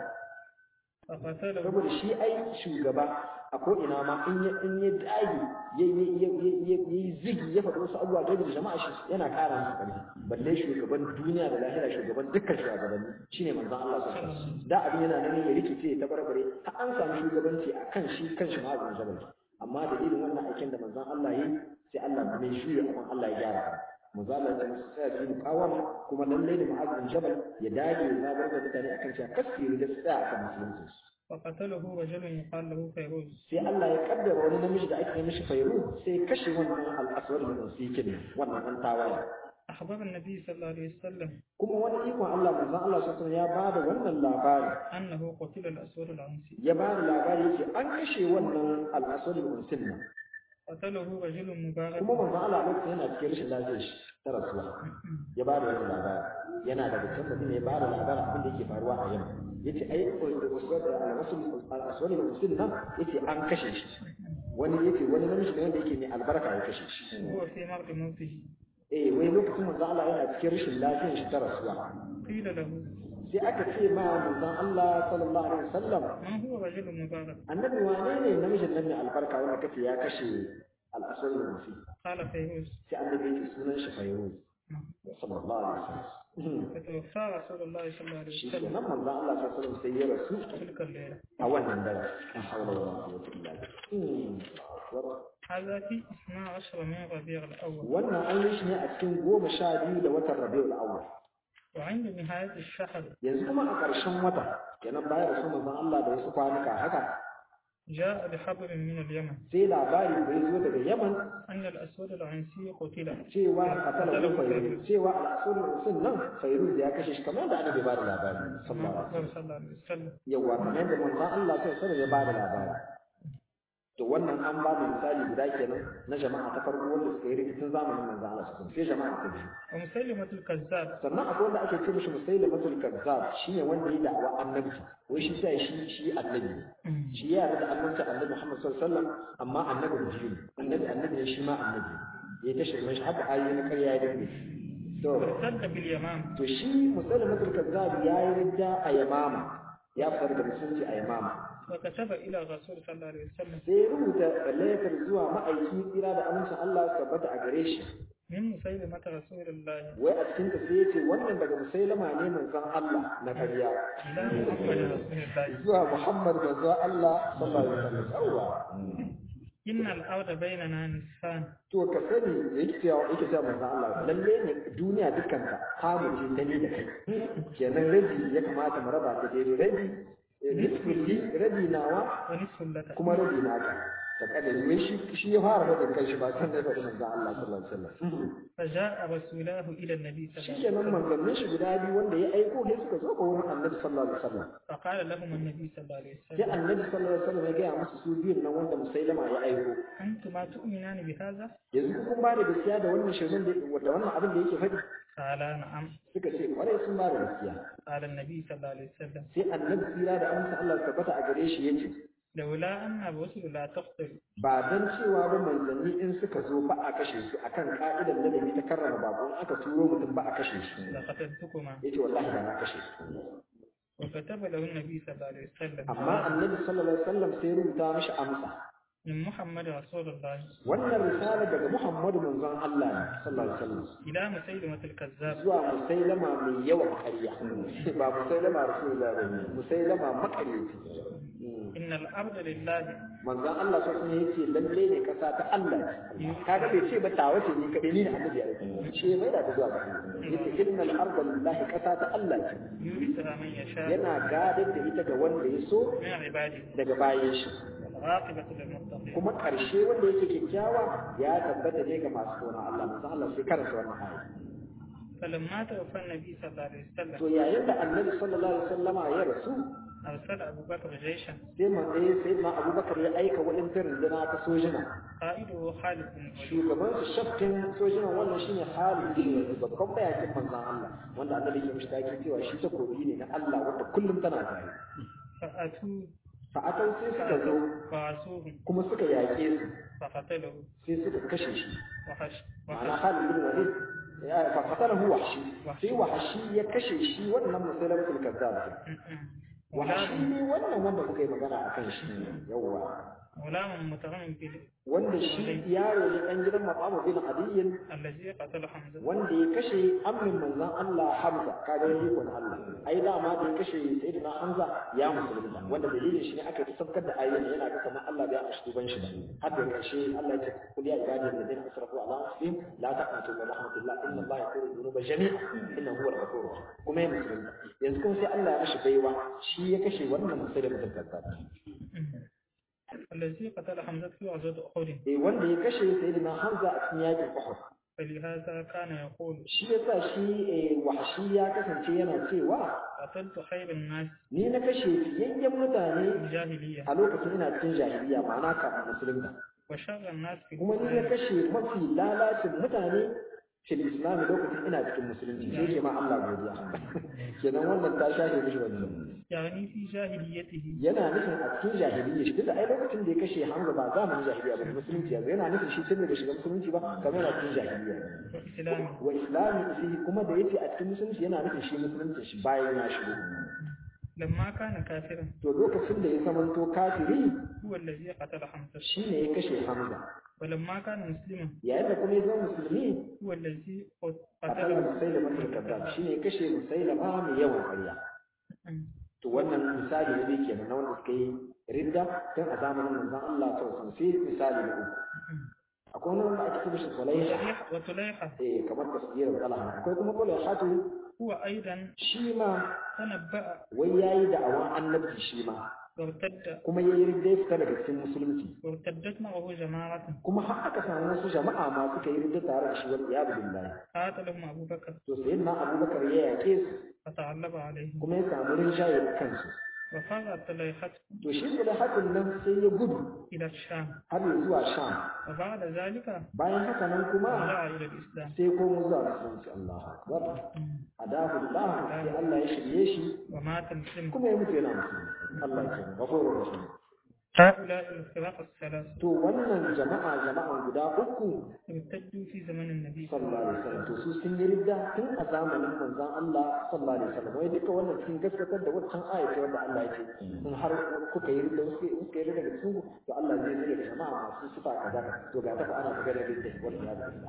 saboda shi ai shugaba a ko ina ma in ya in ya dage ya yi zigi ya faɗi wasu abubuwa da jama'a shi yana ƙara musu ƙarfi balle shugaban duniya da lahira shugaban dukkan shugabanni shine manzon Allah sallallahu alaihi wasallam da abin yana nan ya rikice ta barbare har an samu shugabanci akan shi kan shi Mu'adh bin Jabal amma da irin wannan aikin da manzon Allah yi sai Allah bai shuye amma Allah ya gyara manzon Allah ya musu sai su kawama kuma lalle da Mu'adh bin Jabal ya dage ya zabar da mutane akan cewa kasiri da tsaya akan musulunci فقتله رجل يقال له فيروز sai Allah ya kaddara wani namiji da ake mishi Fairuz sai kashe wannan al-aswad min sikin wannan an tawaye أخبر النبي صلى الله عليه وسلم kuma wani ikon Allah manzon Allah sallallahu alaihi wasallam ya bada wannan labari أنه قتل الأسود العنسي ya bada labari yace an kashe wannan al-aswad min sikin قتله رجل مبارك kuma manzon Allah lokacin yana cikin rashin lafiyar shi ta rasuwa ya bada wannan labari yana daga cikin mutum ya bada labarin abin da yake faruwa a yamma yace ai al-rasul al-aswad min sikin yace an kashe shi wani yace wani namiji ne wanda yake mai albarka ya kashe shi هو في مرض موته eh wai lokacin manzon Allah yana cikin rashin lafiyar shi ta rasuwa قيل له sai aka ce ma manzon Allah sallallahu alaihi wasallam ما هو رجل مبارك annabi wane ne namijin nan mai albarka wanda kace ya kashe al-aswad bin fi قال فيروز sai annabi ya sunan shi Fayruz sallallahu alaihi wasallam فتوفى رسول الله صلى الله عليه shi وسلم kenan manzon Allah sallallahu alaihi wasallam sai ya rasu تلك الليلة a wannan dare la hawla wala quwwata illa billah هذا في اثنا عشر من ربيع الأول wannan an yi shi ne a cikin goma sha biyu da watan Rabiul Awwal وعند نهاية الشهر yanzu kuma a ƙarshen wata kenan bayan rasul manzon Allah da wasu kwanuka haka جاء بخبر من اليمن sai labari bai zo daga Yaman أن الأسود العنسي قتل cewa qatalahu Fayruz cewa al-asr sun nan Fayruz ya kashe shi kamar da annabi ba da labari sallallahu alaihi صلى الله عليه وسلم yawa kamar da manzon Allah sallallahu alaihi wasallam ya ba da labari to wannan an ba mu misali guda kenan na jama'a ta farko wanda suka yi rikicin zamanin manzo Allah sallallahu alaihi wasallam sai jama'a ta biyu wa musailimatul kazzab sannan akwai wanda ake ce mishi musailimatul kazzab shine wanda ya da'awa annabci wai shi sai shi shi annabi shi ya yarda da annabci annabi Muhammad sallallahu alaihi wasallam amma annabi biyu annabi annabi ne shi ma annabi ya ta shirme shi haka ayoyi na ƙarya ya dinga to sadda bil yamam to shi musailimatul kazzab ya yi ridda a yamama ya fara da musulunci a yamama wa kataba ila rasul sallallahu alaihi wasallam sai rubuta laifar zuwa ma'aiki tsira da amincin Allah su tabbata a gare shi min musailimata rasulullahi wai a cikin ta sai yace wannan daga musailama ne manzon Allah na ƙarya ila muhammad rasulullahi zuwa Muhammad manzon Allah sallallahu alaihi wasallam yawa innal arda bainana nisfan to ka sani yake cewa yake cewa manzon Allah lalle ne duniya dukkan ta ta mutu da ni da kai kenan rabi ya kamata mu raba ta daidai rabi nisfi rabi nawa wa nisfun laka kuma rabi naka ta kada ne shi shi ya fara da kai shi ba san da faɗi manzon Allah sallallahu alaihi wasallam faja'a rasulahu ila an-nabi sallallahu shi kenan manzannin shi guda biyu wanda ya aiko ne suka zo ga wurin annabi sallallahu alaihi wasallam fa qala lahum an-nabi sallallahu alaihi sai wasallam annabi sallallahu alaihi wasallam ya gaya musu su biyun nan wanda musailama ya aiko antuma tu'minani bi hadha yanzu kun ba da gaskiya da wannan shirin da da wannan abin da yake faɗi qala na'am suka ce kwarai sun ba da gaskiya qala an-nabi sallallahu alaihi wasallam sai annabi tsira da amsa Allah tabbata a gare shi yace laula anna rusulu la taqtal ba dan cewa ba manzanni in suka zo ba a kashe su akan ka'idar ladabi ta karrama babu in aka turo mutum ba a kashe shi la qataltukuma yace wallahi ba na kashe su wa kataba lahu an-nabi sallallahu alaihi wasallam amma annabi sallallahu alaihi wasallam sai rubuta mishi amsa min muhammad rasulullahi wannan risala daga Muhammadu manzon Allah ne sallallahu alaihi wasallam ila musailimatul kazzab zuwa musailama mai yawan ƙarya ba musailama rasulullah ba musailama makaryaci innal arda lillahi manzon Allah sai sun yace lalle ne kasa ta Allah ce kaga bai ce ba tawa ce ni kadai ni da annabi ya yi ce mai da zuwa ga Allah yace innal arda lillahi kasa ta Allah ce yurisu man yasha yana gadar da ita ga wanda ya so min ibadi daga bayan shi aqibatu lil muttaqin kuma ƙarshe wanda yake kyakkyawa ya tabbata ne ga masu tsoron Allah manzon Allah sai karanta wannan aya falamma tawaffa an-nabi sallallahu alaihi wasallam to yayin da annabi sallallahu alaihi wasallama ya rasu arsala abubakar jayshan sai ma eh sai ma Abubakar ya aika wadin rundunar ta sojina qa'idu Khalid bin Walid shugaban su shaftin sojinan wannan shine Khalid bin Walid babban bayakin manzon Allah wanda annabi ya mishi take cewa shi ta koyi ne na Allah wanda kullum tana tare fa'atu fa'atan sai suka zo fa'asuhu kuma suka yaƙe su faqatalahu sai suka kashe shi wa hash wa ma'ana Khalid bin Walid ya faqatalahu wahshi sai wahshi ya kashe shi wannan musulmatul kazzab wahshi ne wannan wanda kuka yi magana akan shi yawa غلام متغنم به wanda shi yaro ne dan gidan Maqamu bin Adiyyin الذي قتل حمزة wanda ya kashe ammin manzon Allah Hamza kaga yi kon Allah ai da ma da ya kashe sayyidina Hamza ya musulunta wanda dalilin shi ne aka tsafkar da ayoyin yana ga kamar Allah bai amshi ban shi har da karshe Allah ya ce kul ya ibadi alladhina asrafu ala anfusihim la taqnatu min rahmatillah inna Allah yaghfiru dhunuba jami'a innahu huwal ghafurur rahim kuma ya musulunta yanzu kuma sai Allah ya mishi baiwa shi ya kashe wannan musulmi da kazzaba الذي قتل حمزة في غزوة أحد eh wanda ya kashe sayyidina Hamza a cikin yakin Uhud فلهذا كان يقول shi yasa shi eh wahshi ya kasance yana cewa قتلت خير الناس ni na kashe fiyayyen mutane الجاهلية a lokacin ina cikin jahiliya ma'ana kafin musulunta وشر الناس في kuma ni na kashe mafi lalacin mutane fil islam lokacin ina cikin musulunci sai ke ma Allah godiya kenan wannan ta shafe mishi wannan يعني في جاهليته yana nufin a cikin jahiliya shi duk da ai lokacin da ya kashe Hamza ba zamanin jahiliya ba musulunci yanzu yana nufin shi tun da shiga musulunci ba kamar yana cikin jahiliya وإسلامه wa islami fihi kuma da yace a cikin musulunci yana nufin shi musulunci shi bayan ya shigo لما كان كافرا to lokacin da ya zamanto kafiri هو الذي قتل حمزة shine ya kashe Hamza ولما كان مسلما yayin da kuma ya zama musulmi هو الذي a kan قتل musailama al-kazzab shine ya kashe musailama mai yawan ƙarya to wannan misali ne dai kenan na wanda suka yi ridda tun a zamanin manzon Allah sallallahu alaihi wasallam sai misali na uku akwai wani wanda ake cewa Sulaiha وطليحة eh kamar tasbiyar Talha akwai kuma Sulaiha هو أيضا shi ma تنبأ wai yayi da'awan annabci shi ma وارتد kuma yayi ridda ya fita daga cikin musulunci وارتدت معه جماعة kuma har aka samu wasu jama'a ma suka yi ridda tare da shi wal iyad billahi قاتلهم أبو بكر to sayyidina Abubakar ya yake su فتعلب عليهم kuma ya samu rinjaye a kansu وفر طليحة to shi Talhatin nan sai ya gudu إلى الشام har ya zuwa Sham وبعد ذلك bayan haka nan kuma رجع إلى الإسلام sai komo zuwa musulunci Allahu akbar adahu Allah sai Allah ya shirye shi ومات مسلم. kuma ya mutu yana musulmi Allah ya ce gafurur rahim هؤلاء الفرق الثلاث to wannan jama'a jama'an guda uku ارتدوا في زمن النبي sallallahu alaihi wasallam to su sun yi ridda tun a zamanin manzon Allah sallallahu alaihi wasallam wai duka wannan cikin gaskatar da wancan ayati wanda Allah ya ce in har kuka yi ridda kuka kuka yi ridda daga cikin to Allah zai zai da jama'a masu sifa kaza to ga ta ana magana ridda wanda ya da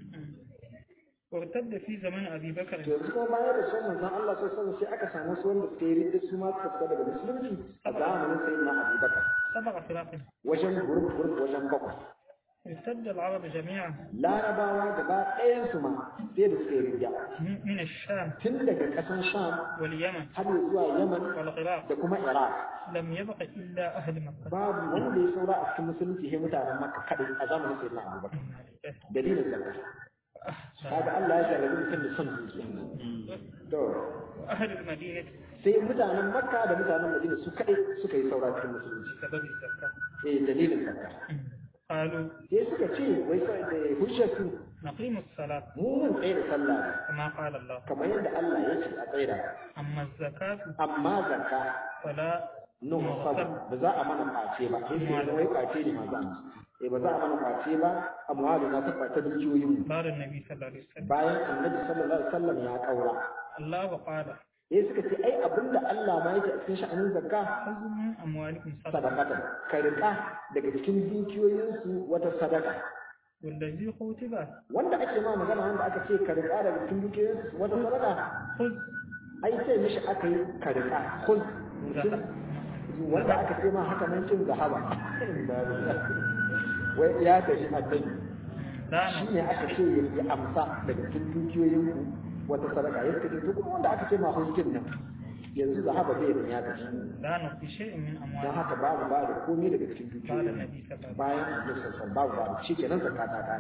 وارتد في زمن أبي بكر to yanzu kuma bayan da son manzon Allah sallallahu alaihi wasallam sai aka samu su wanda suka yi ridda su ma suka fita daga musulunci a zamanin sayyidina Abu Bakar سبق فرق. wajen gurub gurub wajen bakwai ارتد العرب جميعا larabawa gaba ɗayan su ma sai da suka yi ridda من من الشام tun daga ƙasan Sham واليمن har zuwa Yaman والعراق da kuma Iraq لم يبق إلا أهل مكة. babu wanda ya saura a cikin musulunci sai mutanen Makka kadai a zamanin Sayyidina Abubakar dalilin zakka kaga Allah ya jarrabe mutum da son dukiya to أهل المدينة sai mutanen Makka da mutanen Madina su kadai suka yi saura cikin musulunci بسبب الزكاة. eh dalilin zakka قالوا sai suka ce wai sai da hujjar su نقيم الصلاة mu mun tsaye da sallah كما قال الله. kamar yadda Allah ya ce a tsaye da أما الزكاة amma zakka فلا no musab ba za a mana kwace ba sai sai wai kwace ne ma za mu eh ba za a mana kwace ba amwalu na tabbata dukiyoyin mu قال النبي صلى الله عليه وسلم. bayan annabi sallallahu alaihi wasallam ya kaura الله قال eh suka ce ai abinda Allah ma yake a cikin sha'anin zakka خذوا من أموالكم صدقة sadaqatan ka rika daga cikin dukiyoyin su wata sadaka والذي خوتب wanda ake ma magana wanda aka ce ka rika daga cikin dukiyoyin su wata sadaka خذ ai sai mishi aka yi ka rika khul wanda aka ce ma haka nan cin zahaba wai ya tafi annabi shi ne aka ce ya amsa daga cikin dukiyoyin ku wata sadaka ya ce duk wanda aka ce ma hujjin nan yanzu zahaba bai da ya tafi لا نخفي شيء من don أموالكم. haka babu ba da komai daga cikin قال dukiyoyin النبي صلى الله عليه وسلم. bayan annabi sallallahu babu ba da shi kenan zakka ta kai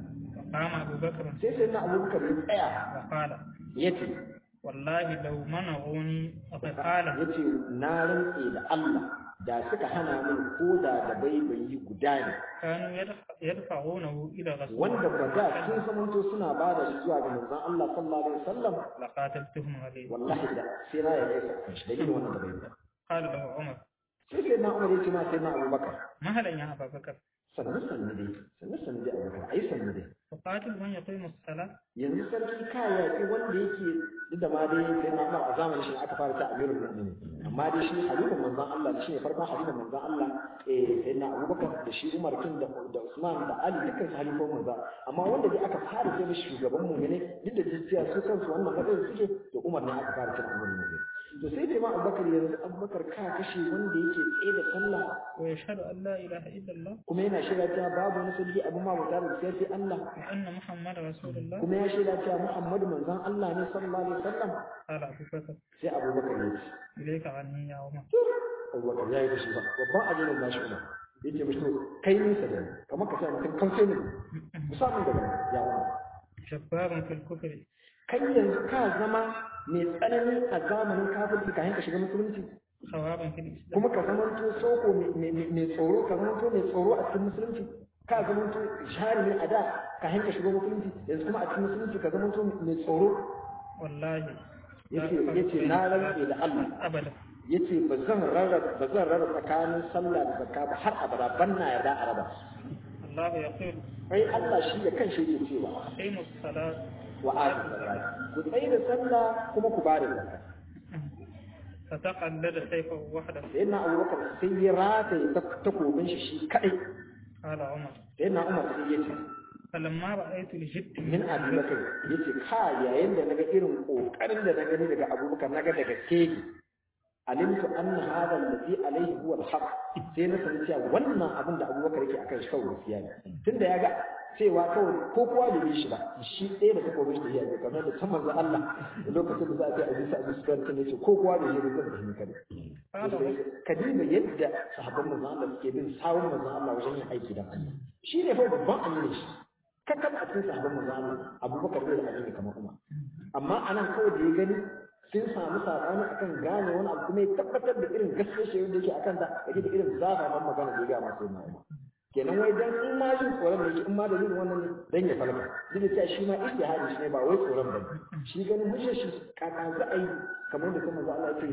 قام أبو بكر sai sai na abubakar ya tsaya وقال yace والله لو منعوني فقال yace na rantse da Allah da suka hana min koda da baibayi guda ne كانوا يدفع- يدفعونه إلى رسول wanda ba الله da sun zamanto suna ba da shi zuwa ga manzon Allah sallallahu alaihi wasallam لقاتلتهم عليه. wallahi da sai na ya yasa kan shi dalilin wannan da bai ba قال له عمر sai sai na Umar yace ma sai na Abubakar مهلا يا أبا بكر sannan sannan dai sannan sannan dai Abubakar ai sannan dai تقاتل من يقيم الصلاة yanzu sarki kaya ki wanda yake duk da ma dai sai na Umar a zamanin shi aka fara ta amirul mu'minin amma dai shi halifan manzon Allah shi ne farkon halifan manzon Allah eh sai na Abubakar da shi Umar kin da da Usman da Ali dukkan su halifan manzon amma wanda dai aka fara sai mishi shugaban mu'mini duk da jijiya su kansu wannan matsayin suke to Umar ne aka fara cin amirul mu'minin to sai dai ma Abubakar yanzu Abubakar ka kashe wanda yake tsaye da sallah ويشهد أن لا إله إلا الله kuma yana shaida cewa babu wani sarki abin ma bauta da sai sai Allah وأن محمد رسول الله. kuma ya shaida cewa Muhammadu manzon Allah ne sallallahu alaihi wasallam قال أبو بكر sai Abubakar ya ce إليك عني يا عمر. Abubakar ya yi da shi ba babban ajiyar nashi Umar yace mishi to kai nisa da ni kamar ka sa mutum kauce ne musamman daga ya Umar جبار في الكفر. kai yanzu ka zama mai tsanani a zamanin kafirci kafin ka shiga musulunci خوار في الإسلام. kuma ka zamanto soko mai tsoro ka zamanto mai tsoro a cikin musulunci ka zamanto jarumi a da kafin ka shiga musulunci yanzu kuma a cikin musulunci ka zamanto mai tsoro والله yace yace na rantse da Allah أبدا. yace ba zan rarraba ba zan rarraba tsakanin sallah da zakka ba har abada ban na yarda a raba الله يقول ai Allah shi da kanshi yake cewa أقيموا الصلاة wa atu zakat ku tsaye da sallah kuma ku bada zakka فتقلد سيفه وحده. sai na Abubakar sai ya rataye takobin shi shi kadai قال عمر sai na Umar sai ya ce فلما رأيت الجد min Abubakar yace ka yayin da naga irin kokarin da na gani daga Abubakar naga daga kege alimtu anna hadha alladhi alayhi huwa alhaq sai na san cewa wannan abin da Abubakar yake akan shi kawai gaskiya ne tunda ya ga cewa kawai ko kowa da shi ba shi ɗaya da takobin shi ya ga kamar da san manzo Allah lokacin da za a ce a bisa bisa kan ne ce ko kowa da shi ba zan fahimta kada kadiba yadda sahabban manzo Allah suke bin sawun manzo Allah wajen yin aiki da Allah shi ne fa babban amini shi kakkan a cikin sahabban manzo Allah Abubakar bai da amini kamar Umar amma anan kawai da ya gani sun samu sabani akan gane wani abu kuma ya tabbatar da irin gaskiyar shi wanda yake akan ta kaje da irin zafafan magana da ya ga masu na Umar kenan wai dan in ma jin tsoron da yake in ma da yin wannan ne dan ya falka duk da shi ma istihadi shi ne ba wai tsoron ba shi ganin hujjar shi kaka za a yi kamar da kuma za Allah ya ce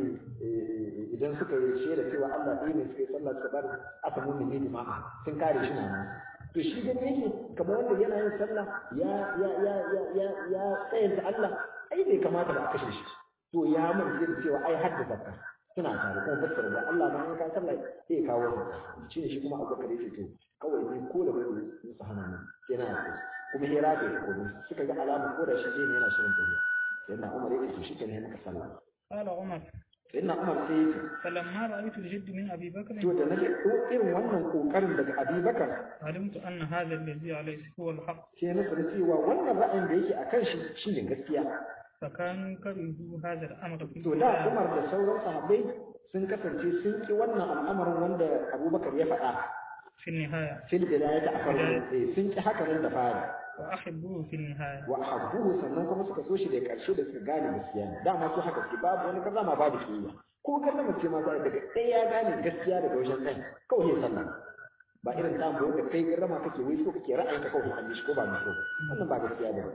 idan suka yi shaida cewa Allah ɗaya ne suka yi sallah suka bar asamun ne ma sun kare shi na to shi gani yake kamar wanda yana yin sallah ya ya ya ya ya ya tsayanta Allah ai bai kamata ba a kashe shi to ya mance da cewa ai hadda zakka suna tare kuma fassara da Allah ma in ka sallah sai ya kawo shi ne shi kuma Abu Bakar yake to kawai ne ko da bai musu hana ne yana yi kuma hira da ko suka ga alama ko da shi ne yana shirin tafiya sai na Umar yake to shi kenan maka sallah qala Umar inna Umar sai falamma ra'aytu al-jidd min Abi Bakr to da nake ko irin wannan kokarin daga Abi Bakar alimtu anna hadha alladhi alayhi huwa al-haqq sai na san cewa wannan ra'ayin da yake akan shi shine gaskiya fakanu karihu hadha al-amr fi to da Umar da sauran sahabbai sun kasance sun ki wannan al'amarin wanda Abu Bakar ya faɗa fi nihaya fil bidayati a farko sun ki haka nan da fari wa ahibbuhu fi nihaya wa ahabbuhu sannan kuma suka so shi da karshe da suka gane gaskiya dama su haka suke babu wani kaza ma babu kiyaya ko kallon mace ma sai daga ɗaya ya gane gaskiya daga wajen ɗan kawai sai sannan ba irin ta mu da kai garrama kake wai so kake ra'ayinka kawai an shi ko ba mu so wannan ba gaskiya ba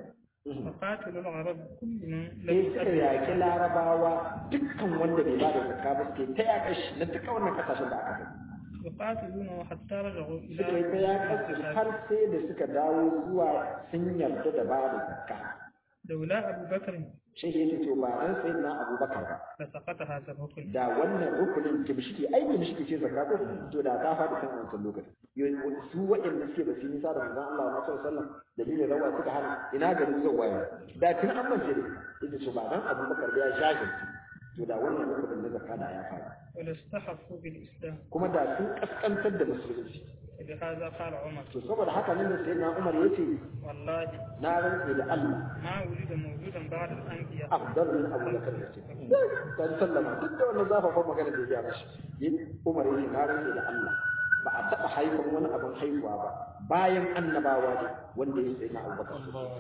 فقاتل العرب كل من sai suka yaki larabawa dukkan wanda bai ba da zakka ba suke ta yaƙa shi na duka wannan kasashen da aka kai يقاتلونه حتى رجعوا إلى suka yi ta yaƙa su har sai da suka dawo zuwa sun yarda da ba da zakka لولا أبو بكر shi ya ce to ba an sai na abubakar ba لسقط هذا الركن da wannan rukunin kimshiki ai kimshiki ce zakka ko to da ta faɗi kan wancan lokacin su waɗanda suke ba su nisa da manzon Allah na sallallahu alaihi wasallam dalilin rawa suka hana ina ga zuwa waya da tun an mance da ita to ba dan abubakar da ya shagirci to da wannan rukunin da zakka da ya faɗi ولاستحفوا بالإسلام kuma da sun kaskantar da musulunci لهذا قال عمر to saboda haka nan da sayyidina Umar yace والله na rantse da Allah ما ولد موجودا بعد الأنبياء afdal min Abu Bakar yace kan sallama duk da wannan zafafan magana da ya rashi yin Umar yace na rantse da Allah ba a taɓa haifan wani abin haihuwa ba bayan annabawa ne wanda ya sayyidina Abu Bakar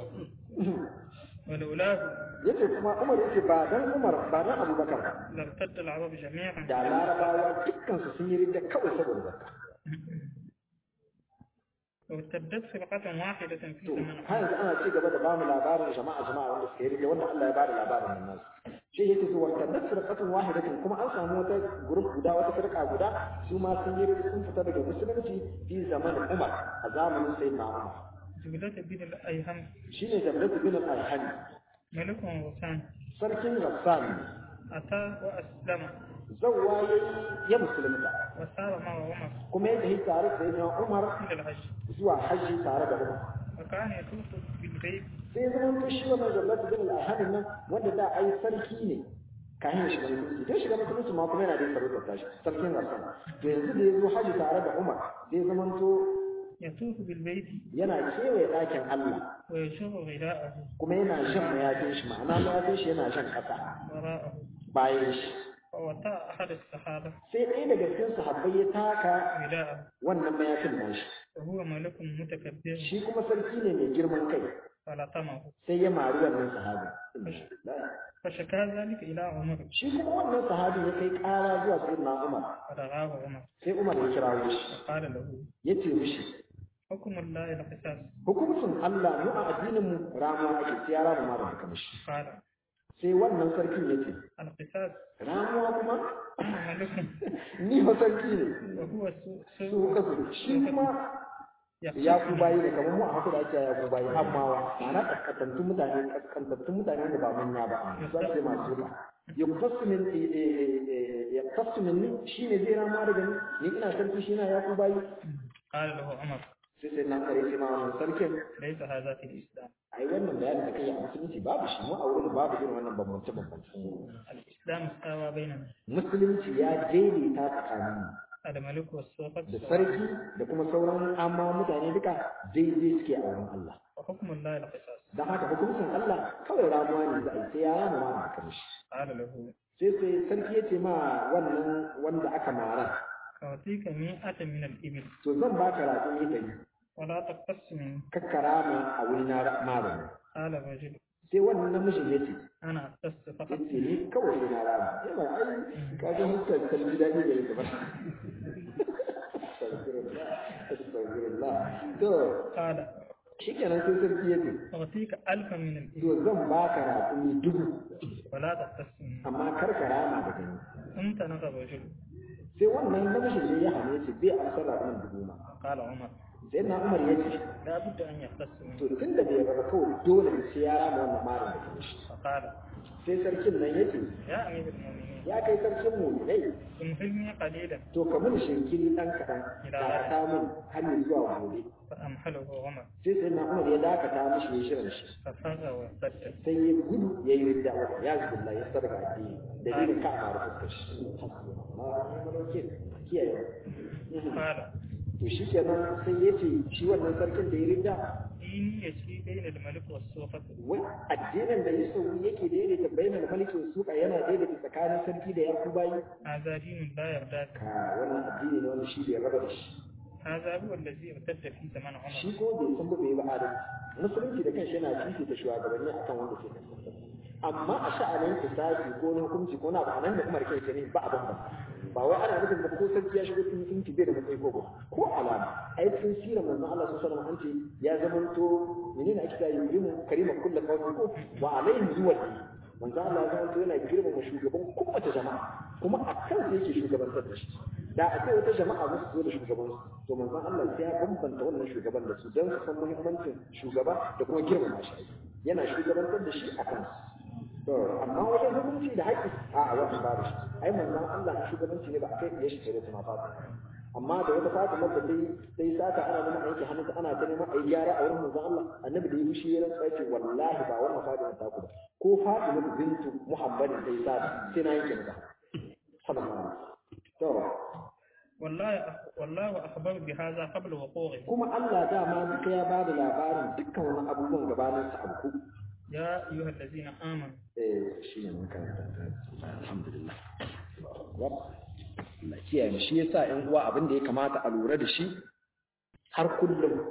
ولولاه yace kuma Umar yace ba dan Umar ba dan Abu Bakar ba لارتد العرب جميعا da larabawa dukkan su sun yi ridda kawai saboda zakka وارتدت فرقة واحدة في to زمن har yanzu ana ci gaba da bamu labarin jama'a jama'a wanda suka yi ridda wanda Allah ya bada labarin nan nasu shi yake to wartadat firqatun wahidatin kuma an samu wata group guda wata firqa guda su ma sun yi ridda sun fita daga musulunci fi zamanin Umar a zamanin sayyidina Umar جبلة بن الأيهم shine Jabrat bin al-Ayhani ملك وغسان sarkin Ghassan أتى وأسلم zawwa ya musulunta وسار معه عمر kuma ya tafi tare da sayyidina Umar إلى الحج zuwa hajji tare da Umar وكان يطوف بالبيت sai zaman to shi wannan Jabrat bin al-Ayhani nan wanda da ai sarki ne kayan shiga musulunci dai shiga musulunci ma kuma yana da sarautar tashi sarkin Ghassan to yanzu da ya zo hajji tare da Umar sai zaman to يطوف بالبيت yana kewaye ɗakin Allah ويشغ غذاءه kuma yana shan mayafin shi ma'ana mayafin shi yana shan ƙasa وراءه bayan shi فوطأ أحد الصحابة sai ɗaya daga cikin sahabbai ya taka غذاءه wannan mayafin nashi وهو ملك متكبر shi kuma sarki ne mai girman kai فلطمه sai ya mari wannan sahabi فشكى ذلك إلى عمر shi kuma wannan sahabi ya kai ƙara zuwa sayyidina Umar فدعاه عمر sai Umar ya kirawo shi وقال له ya ce mishi حكم الله القصاص hukuncin Allah mu a addinin mu ramuwa ake sai ya rama ma da haka mishi قال sai wannan sarkin ya ce القصاص ramuwa kuma أنا ملك ni fa sarki ne وهو سوء su kasu shi kuma ya ku bayi ne kamar mu a haka da ake ya ku bayi hammawa ma'ana kaskantattun mutane kaskantattun mutane da ba manya ba su ake masu ba ya kufasu min ya kufasu min ni shi ne zai rama daga ni ni ina sarki shi na ya ku bayi قال له عمر sai sai na kare shi ma wannan sarkin ليس هذا في الإسلام ai wannan bayanin da kai a musulunci babu shi mu a wurin babu irin wannan bambance bambance الإسلام استوى بيننا musulunci ya daidaita tsakanin الملك والسلطة da sarki da kuma sauran amma mutane duka daidai suke a wurin Allah وحكم الله القصاص don haka hukuncin Allah kawai ramuwa ne za a yi sai ya rama ma a kan shi قال له sai sai sarki ya ce ma wannan wanda aka mara أعطيك مئة من الإبل to zan baka raƙumi ɗari ولا تقتص منه kakkara ma a wuri na magani قال الرجل sai wannan namijin ya ce أنا أختص فقط yace ni kawai ina rama sai mai ai ka ga huskar kalbi dadi da yake ba to قال shikenan sai sarki yace أعطيك ألفا من الإبل to zan baka raƙumi dubu ولا تختص منه amma kar ka rama da gani أنت نغب رجل sai wannan namijin da ya hane shi bai amsar raƙumin dubu ma قال عمر sai na Umar yace لا بد أن يختص منه to tunda bai raba kawai dole sai ya rama wannan marin da kuma shi فقال sai sarkin nan yace يا أمير المؤمنين ya kai sarkin mu'minai امهلني قليلا to ka mun shinkiri dan kadan da ta mun har zuwa gobe فأمهله عمر sai sai na Umar ya dakata mishi ya shirin shi ففر وارتد sai ya gudu ya yi ridda wa ya zubillah ya sarka addini dalilin ka a mara fuskar shi kiyaye قال to shi kenan sai ya ce shi wannan sarkin da ya ridda ديني يشفي بين الملك والسوقة wai addinin da ya sauyi yake daidaita bainal maliki wa suka yana daidaita tsakanin sarki da yakubayi هذا دين لا يرتد ka wannan addini ne wanda shi bai raba da shi هذا هو الذي ارتد في زمن عمر shi ko bai san ba bai yi ba adalci musulunci da kanshi yana fifita shugabanni akan wanda ke kan amma a sha'anin kisasi ko na hukunci ko na ba nan da kuma rike ne ba abin ba ba wai ana nufin ba ko sarki ya shigo cikin mutunci bai da matsayi ko ba ko alama ai cikin sirar manzon Allah sallallahu alaihi wasallam an ce ya zamanto menene ake cewa yurimu karima kullu qawmi ko wa alaihi zuwati manzon Allah ya zamanto yana girmama shugaban kowace jama'a kuma a kan sai yake shugabantar da shi da a ce wata jama'a za su zo da shugaban to manzon Allah sai ya bambanta wannan shugaban da su don su san muhimmancin shugaba da kuma girmama shi yana shugabantar da shi a kansu to amma wajen hukunci da haƙƙi a wannan babu shi ai manzon Allah shugabanci ne ba a kai ya shi da tuma fata amma da wata fata mata dai dai saka ana neman aiki hannunta ana ta neman ayi gyara a wurin manzon Allah annabi da ya fushi ya rantsa ce wallahi ba wannan fata ta ku ba ko Fatima bintu Muhammadin dai saka sai na yanke mata sallallahu alaihi wasallam to والله والله أخبر بهذا قبل وقوعه kuma Allah dama duka ya bada labarin dukkan wani abubuwan gabanin sa abu يا أيها الذين آمنوا eh shi ne mun karanta alhamdulillah Allah kiyaye shi yasa ƴan uwa abin da ya kamata a lura da shi har kullum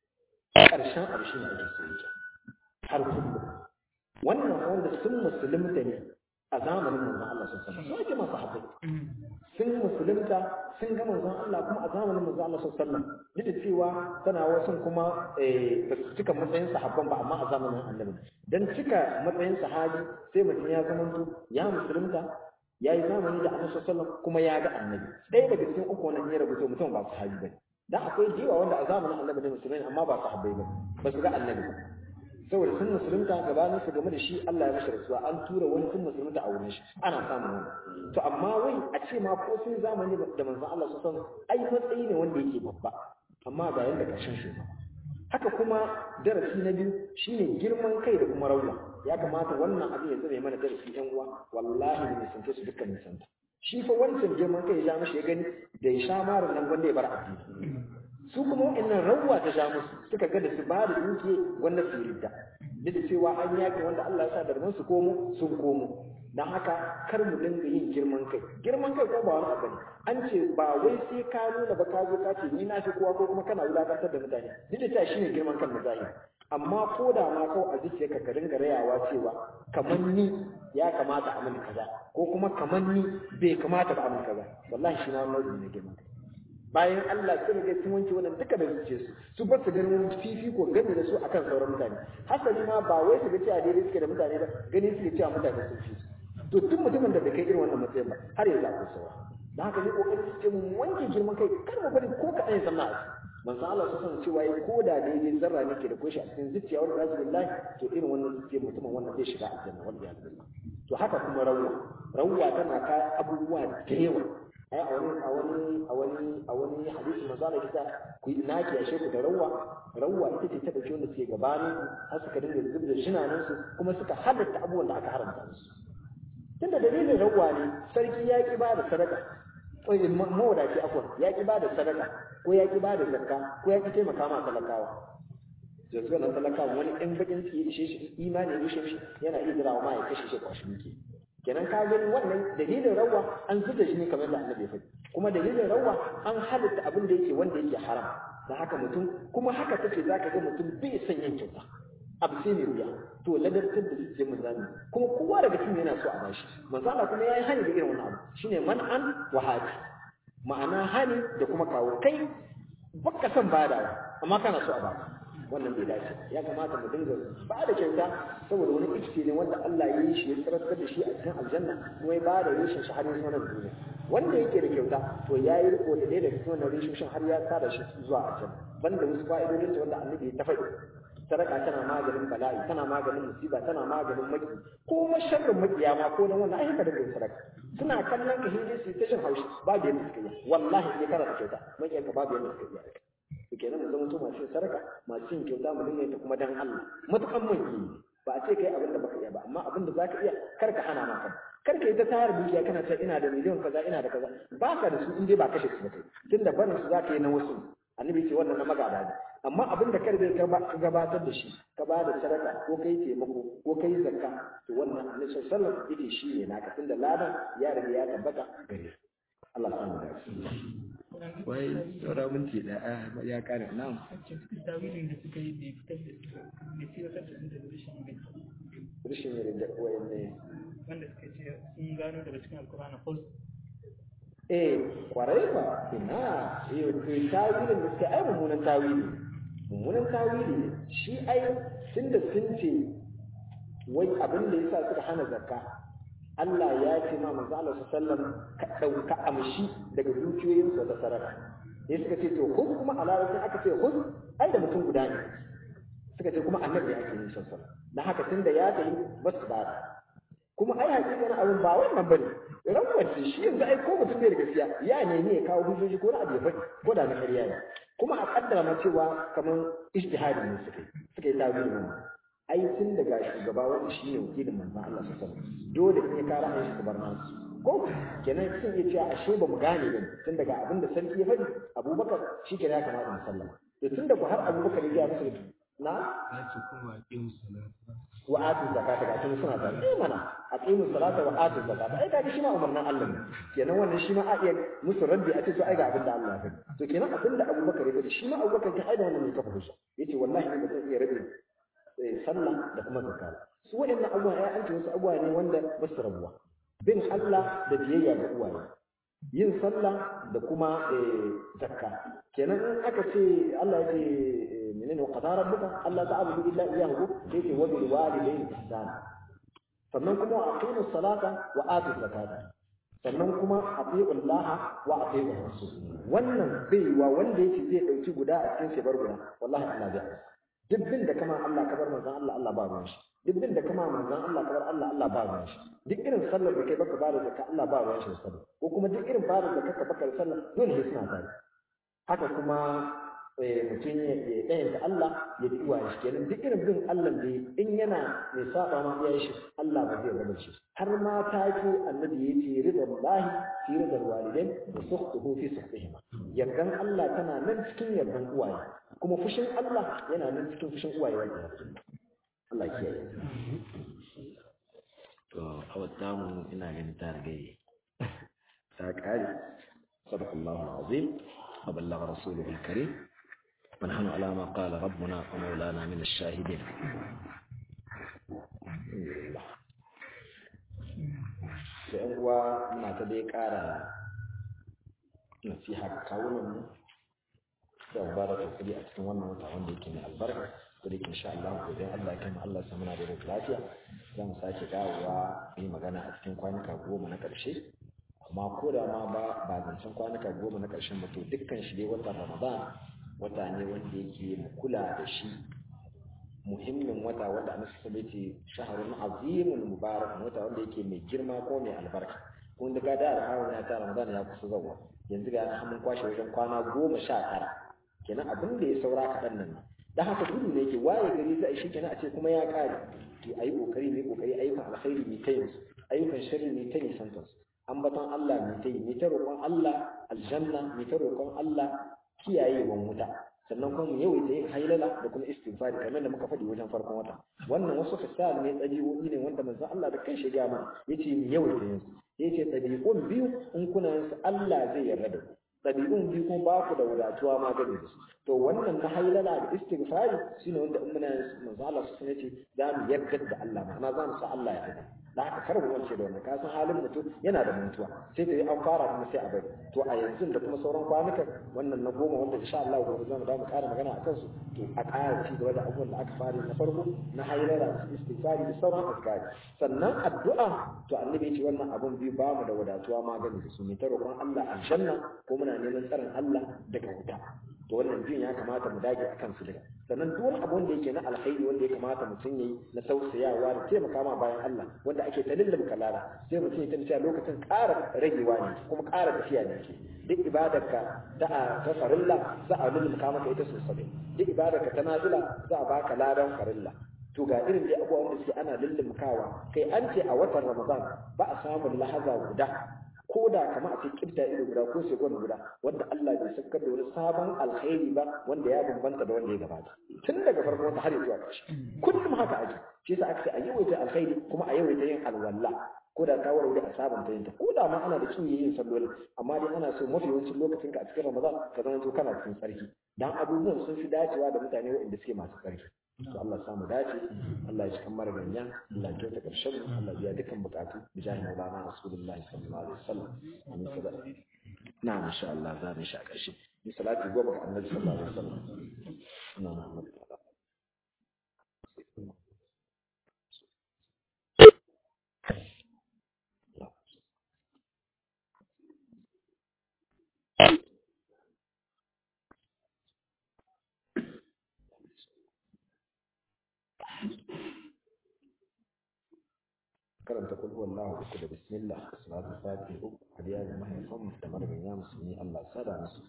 ƙarshen abu shi ne ake so yake har kullum wannan wanda sun musulunta ne a zamanin manzon Allah sallallahu alaihi wasallam sai ake masu haɗari sun musulunta sun ga manzon Allah kuma a zamanin manzon Allah sallallahu alaihi wasallam duk da cewa tana wasu kuma ba su cika matsayin sahabban ba amma a zamanin annabi dan cika matsayin sahabi sai mutum ya zamanto ya musulunta ya yi zamani da annabi sallallahu alaihi wasallam kuma ya ga annabi ɗaya daga cikin uku wannan ya rubuta mutum ba sahabi bane dan akwai jiwa wanda a zamanin annabi ne musulmai amma ba sahabbai ba ba su ga annabi ba saboda sun musulunta gabanin su game da shi Allah ya mashi rasuwa an tura wani sun musulunta a wurin shi ana samun wani to amma wai a ce ma ko sun zamani da manzon Allah su san ai matsayi ne wanda yake babba amma ga yanda karshen shi haka kuma darasi na biyu shine girman kai da kuma rauna ya kamata wannan abin ya zame mana darasi ɗan uwa wallahi ne sun su dukkan nisanta shi fa wancan girman kai ya mishi ya gani da ya sha marin nan wanda ya bar addini su kuma wa'annan rawwa ta sha musu suka ga da su ba da dukiye wanda su ridda duk da cewa an yaki wanda Allah ya sa darman su komo sun komo dan haka kar mu dinga yin girman kai girman kai ko ba wani abu ne an ce ba wai sai ka nuna ba ka zo ka ce ni na fi kowa ko kuma kana wulakantar da mutane duk da cewa shine girman kan mutane amma ko da ma kawai a zuciyarka ka dinga rayawa cewa kamar ni ya kamata a mini kaza ko kuma kamar ni bai kamata ba a mini kaza wallahi shi ma nau'i ne girman kai bayan Allah sun rage sun wanke wannan duka da zuciya su su ba su ganin fifiko game da su akan sauran mutane hasali ma ba wai su ga cewa daidai suke da mutane ba gani suke cewa mutane sun fi su to duk mutumin da bai kai irin wannan matsayin ba har yanzu akwai saura dan haka ne kokarin su ce mun wanke girman kai kar mu bari ko kaɗan ya sanna a manzo Allah su san cewa ya ko da daidai zarra ne ke da koshi a cikin zuciya wanda rasu billahi to irin wannan zuciya mutumin wannan zai shiga aljanna wanda ya zama to haka kuma rawwa rawwa tana ka abubuwa da yawa ai a wani a wani a wani a wani hadisi manzo Allah ya ku na kiyashe ku da rawwa rawwa ita ce ta dauke wanda suke gabanin har suka dinga zubda jinanan su kuma suka halatta abubuwan da aka haramta musu tunda dalilin rawwa ne sarki ya ki ba da sadaka ko mawadaci akwai ya ki ba da sadaka ko ya ki ba da zakka ko ya ki taimaka ma talakawa yanzu wannan talakawa wani ɗan bakin ciki ishe shi imani ya ishe shi yana iya jirawa ma ya kashe shi kwashi muke kenan ka gani wannan dalilin rawa an zuta shi ne kamar da annabi ya faɗi kuma dalilin rawa an halitta abin da yake wanda yake haram da haka mutum kuma haka take zaka ga mutum bai son yin kyauta abu sai mai wuya to ladabtar da zuciyar mu zamu kuma kowa daga cikin yana so a bashi manzo Allah kuma yayi hani da irin wannan abu shine man an wa hadi ma'ana hani da kuma kawo kai baka san badawa amma kana so a baka wannan bai dace ya kamata mu dinga ba da kyauta saboda wani ikiti ne wanda Allah ya yi shi ya tsaraskar da shi a cikin aljanna kuma ya ba da rishin shi har yanzu wannan duniya wanda yake da kyauta to ya yi riko da ɗaya daga cikin wannan rishin har ya tsara shi zuwa aljanna banda wasu fa'idodin da wanda annabi ya tafaɗi sadaka tana maganin bala'i tana maganin musiba tana maganin maki ko masharrin makiya ma ko dan wannan ayyuka da bai sadaka suna kallon ka hindi su tashin haushi babu yadda suka yi wallahi ne kana da kyauta makiyanka babu yadda suka yi to kenan mu zama to masu sadaka masu yin kyauta mu dinga ta kuma dan Allah matukan mun yi ba a ce kai abin da baka iya ba amma abin da zaka iya kar ka hana maka kar ka yi ta tayar dukiya kana cewa ina da miliyan kaza ina da kaza baka da su in dai ba kashe su ba kai tunda barin su zaka yi na wasu annabi ce wannan na magada ne amma abin da kar bai ka gabatar da shi ka ba da sadaka ko kai taimako ko kai zakka to wannan annabi sallallahu alaihi wasallam yake shi ne naka tunda ladan ya riga ya tabbata gare Allah ya samu dace wai saura minti da ya kare nan tawilin da suka yi da fitar da da siratar da sun da rashin inganci rashin yin da wayanne wanda suka ce sun gano daga cikin alkur'ani hus eh kwarai ba ina eh tawilin da suka ai mummunan tawili mummunan tawili shi ai tunda sun ce wai abin da yasa suka hana zakka Allah ya ce ma manzo Allah sallallahu ka dauka amshi daga dukiyoyin su da sarara sai suka ce to kun kuma a larabcin aka ce kun ai da mutum guda ne suka ce kuma annabi ya ce ni sallallahu dan haka tunda ya tayi basu ba kuma ai hakika na abin ba wannan bane rawar shi yanzu ai ko mutum bai da gaskiya ya ne ne ya kawo hujjoji ko na abu ya faɗi ko da na ƙarya ne kuma a kaddara ma cewa kamar ijtihadi ne suka yi suka yi tawili ne ai tun daga shugaba wanda shi ne wakilin manzon Allah sallallahu alaihi wasallam dole ne ka ra'ayin shi bar nasu ko kenan sun iya cewa ashe ba mu gane ba tun daga abin da sarki ya faɗi Abubakar shi kenan ya kamata mu sallama to tun da har Abubakar ya ga musu na ya ce kuma aqimu salata wa atu zakata ga tun suna tare eh mana aqimu salata wa atu zakata ai kaga shi ma umarnin Allah ne kenan wannan shi ma a iya musu raddi a ce to ai ga abin da Allah ya faɗi to kenan abin da Abubakar ya faɗi shi ma Abubakar ya aida wannan ne kafa hujja yace wallahi ba zan iya rabi sallah da kuma zakka su waɗannan abubuwa ya an ce wasu abubuwa ne wanda ba su rabuwa bin Allah da biyayya ga uwaye yin sallah da kuma zakka kenan in aka ce Allah ya ce menene wa qadara rabbuka alla ta'budu illa iyyahu sai ce wa bil walidayni ihsana sannan kuma aqimu salata wa atu zakata sannan kuma atiiu Allah wa atiiu rasul wannan bai wa wanda yake zai dauki guda a cikin shebar guda wallahi Allah zai duk bin da kama Allah kabar manzon Allah Allah ba ruwan shi duk bin da kama manzon Allah kabar Allah Allah ba ruwan shi duk irin sallar da kai baka bada zakka Allah ba ruwan shi sallar ko kuma duk irin bada da kaka baka sallar dole sai suna tare haka kuma mutum ya ɗayan da Allah ya bi uwaye shi kenan duk irin bin Allah da in yana mai saba ma iyayen shi Allah ba zai rabar shi har ma ta ce annabi ya ce ridar lahi fi ridar walidain da sukhtuhu fi suhtihima yardan Allah tana nan cikin yardan uwaye kuma fushin Allah yana nan cikin fushin uwaye wanda Allah ya kiyaye to a wata mu ina ganin ta rigaye ta kare sadaqallahu alazim wa ballagha rasuluhu alkarim ونحن على ما قال ربنا ومولانا من الشاهدين sai uwa muna ta dai ƙara nasiha kawunan mu da ba da kokari a cikin wannan wata wanda yake mai albarka ko da insha Allah idan Allah ya kai mu Allah ya muna da lafiya za mu sake dawowa yi magana a cikin kwanuka goma na ƙarshe amma ko da ma ba ba zancen kwanuka goma na ƙarshen ba to dukkan shi dai watan Ramadan wata ne wanda yake kula da shi muhimmin wata wanda a nasu sabiti shaharun azimun mubarak wata wanda yake mai girma ko mai albarka kun daga da alhawan ya ta Ramadan ya kusa zawa yanzu ga na mun kwashe wajen kwana goma sha tara kenan abin da ya saura kaɗan nan dan haka gudu ne yake waye gari za a shi kenan a ce kuma ya kare to ayi kokari ne kokari ayyukan alkhairi ne tayin ayyukan sharri ne tayin santos ambaton Allah ne tayi ne ta roƙon Allah aljanna ne ta roƙon Allah kiyayewan wuta sannan kuma mu yawaita yin hailala da kuma istighfari kamar da muka faɗi wajen farkon wata wannan wasu fasal ne ɗabi'o'i ne wanda manzon Allah da kanshi ya mana yace mu yawaita yin su yace ɗabi'un biyu in kuna yin su Allah zai yarda da ku ɗabi'un biyu kuma ba ku da wadatuwa ma gani da su to wannan na hailala da istighfari shine wanda in muna manzo Allah su ce za mu yarda da Allah ma'ana za mu sa Allah ya yarda da haka kar mu wance da wannan ka san halin mutum yana da mantuwa sai da an fara kuma sai a bari to a yanzu da kuma sauran kwanukan wannan na goma wanda insha Allah gobe zamu da mu ƙara magana akan su to a ƙara ci gaba da abubuwan da aka fara na farko na hailala da istighfari da sauran azkari sannan addu'a to annabi ya ce wannan abun biyu ba mu da wadatuwa magani da su ne ta roƙon Allah aljanna ko muna neman tsarin Allah daga wuta to wannan biyun ya kamata mu dage akan su daga sannan duk wani abu wanda yake na alkhairi wanda ya kamata mutum yayi na tausayawa da taimaka ma bayan Allah wanda ake ta lullum kalala sai mutum ya tantance lokacin ƙara ragewa ne kuma ƙara tafiya ne ke duk ibadarka ta ta farilla za a lullum ka maka ita sosai duk ibadarka ta nafila za a baka ladan farilla to ga irin dai abubuwa wanda suke ana lullumkawa kai an ce a watan Ramadan ba a samun lahaza guda ko da kama a cikin kibta ido guda ko sekon guda wanda Allah bai sakar da wani sabon alkhairi ba wanda ya bambanta da wanda ya gabata tun daga farko wata har zuwa ƙarshe kullum haka ake shi yasa aka ce a yawaita alkhairi kuma a yawaita yin alwala ko da ta warware a sabon ta yinta ko da ma ana da kin yin sallolin amma dai ana so mafi yawancin lokacin ka a cikin Ramadan ka zama to kana cikin tsarki dan abubuwan sun fi dacewa da mutane waɗanda suke masu tsarki to Allah ya samu dace Allah ya cikan marganya Allah ya kyauta karshen Allah ya dukkan bukatu bijahi maulana rasulullahi sallallahu alaihi wasallam amin sada na insha Allah za mu sha karshe ni salati goma ga annabi sallallahu alaihi wasallam na Muhammad karanta kul huwallahu uku da bismillah salatu fatiha uku hadiya da mahaifan da marganya musulmi Allah sada musu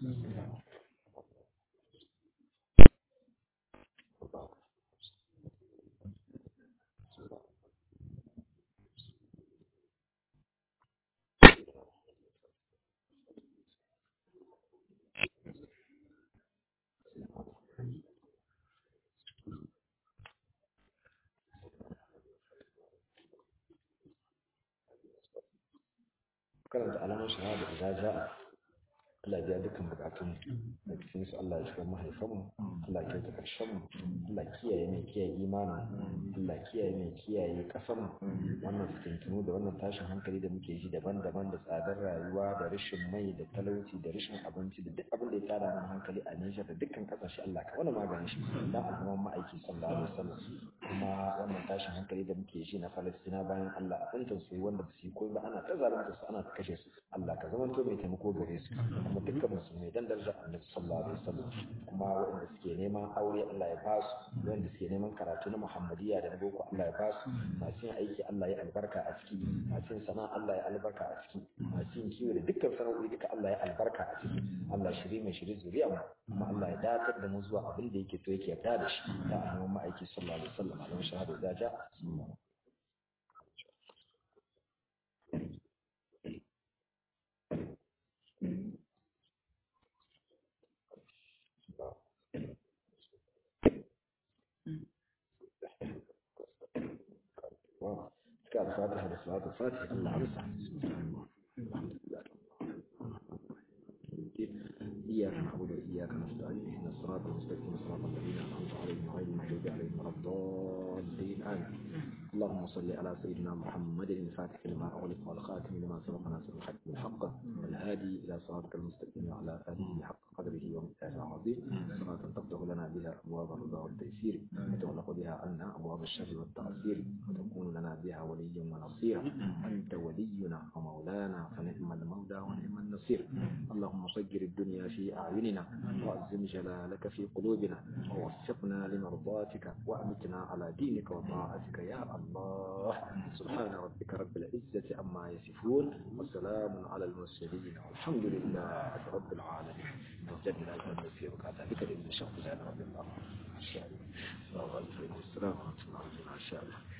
karanta alamar shahada idan ja'a Allah ya dukkan bukatun da cikin su Allah ya shiga mahaifanmu Allah ya kyauta karshen mu Allah kiyaye mai kiyaye imanin Allah kiyaye mai kiyaye kasan wannan fitintunu da wannan tashin hankali da muke ji daban-daban da tsadar rayuwa da rashin mai da talauci da rashin abinci da duk abin da ya tada mana hankali a Nijar da dukkan kasashe Allah ka wani maganin shi dan al'umman ma'aiki sallallahu alaihi wasallam kuma wannan tashin hankali da muke ji na Falastina bayan Allah abin tausayi wanda ba su yi koyi ba ana ta zalunta su ana ta kashe su Allah ka zamanto mai taimako gare su kuma dukkan musulmai dan daraja Annabi sallallahu alaihi wasallam kuma waɗanda suke neman aure Allah ya ba su waɗanda suke neman karatu na Muhammadiyya da na boko Allah ya ba su masu yin aiki Allah ya albarka a ciki masu yin sana'a Allah ya albarka a ciki masu yin kiwo da dukkan sana'o'i duka Allah ya albarka a ciki Allah shiri mai shiri zuriya mu kuma Allah ya dakatar da mu zuwa abin da yake to yake yarda da shi da annabi ma'aiki sallallahu alaihi wasallam alam shahadu da ja كان فاتحة بصلاة الفاتحة الله عرسها إياك نعبد وإياك نستعين اهدنا الصراط المستقيم صراط الذين أنعمت عليهم غير المغضوب عليهم ولا الضالين آمين اللهم صل على سيدنا محمد الفاتح لما أغلق والخاتم لما سبق ناصر الحق بالحق والهادي إلى صراطك المستقيم وعلى آله حق قدره ومقداره العظيم صلاة تفتح لنا بها أبواب الرضا والتيسير وتغلق بها عنا أبواب الشر والتعسير وتكون لنا بها وليا ونصيرا أنت ولينا ومولانا فنعم المولى ونعم النصير اللهم صجر الدنيا في أعيننا وأعزم جلالك في قلوبنا ووفقنا لمرضاتك وأمتنا على دينك وطاعتك يا الله سبحان ربك رب العزة عما يصفون وسلام على المرسلين والحمد لله رب العالمين وجد لا يكون في بقعة ذكر إن شاء الله رب الله السلام عليكم ورحمة الله وبركاته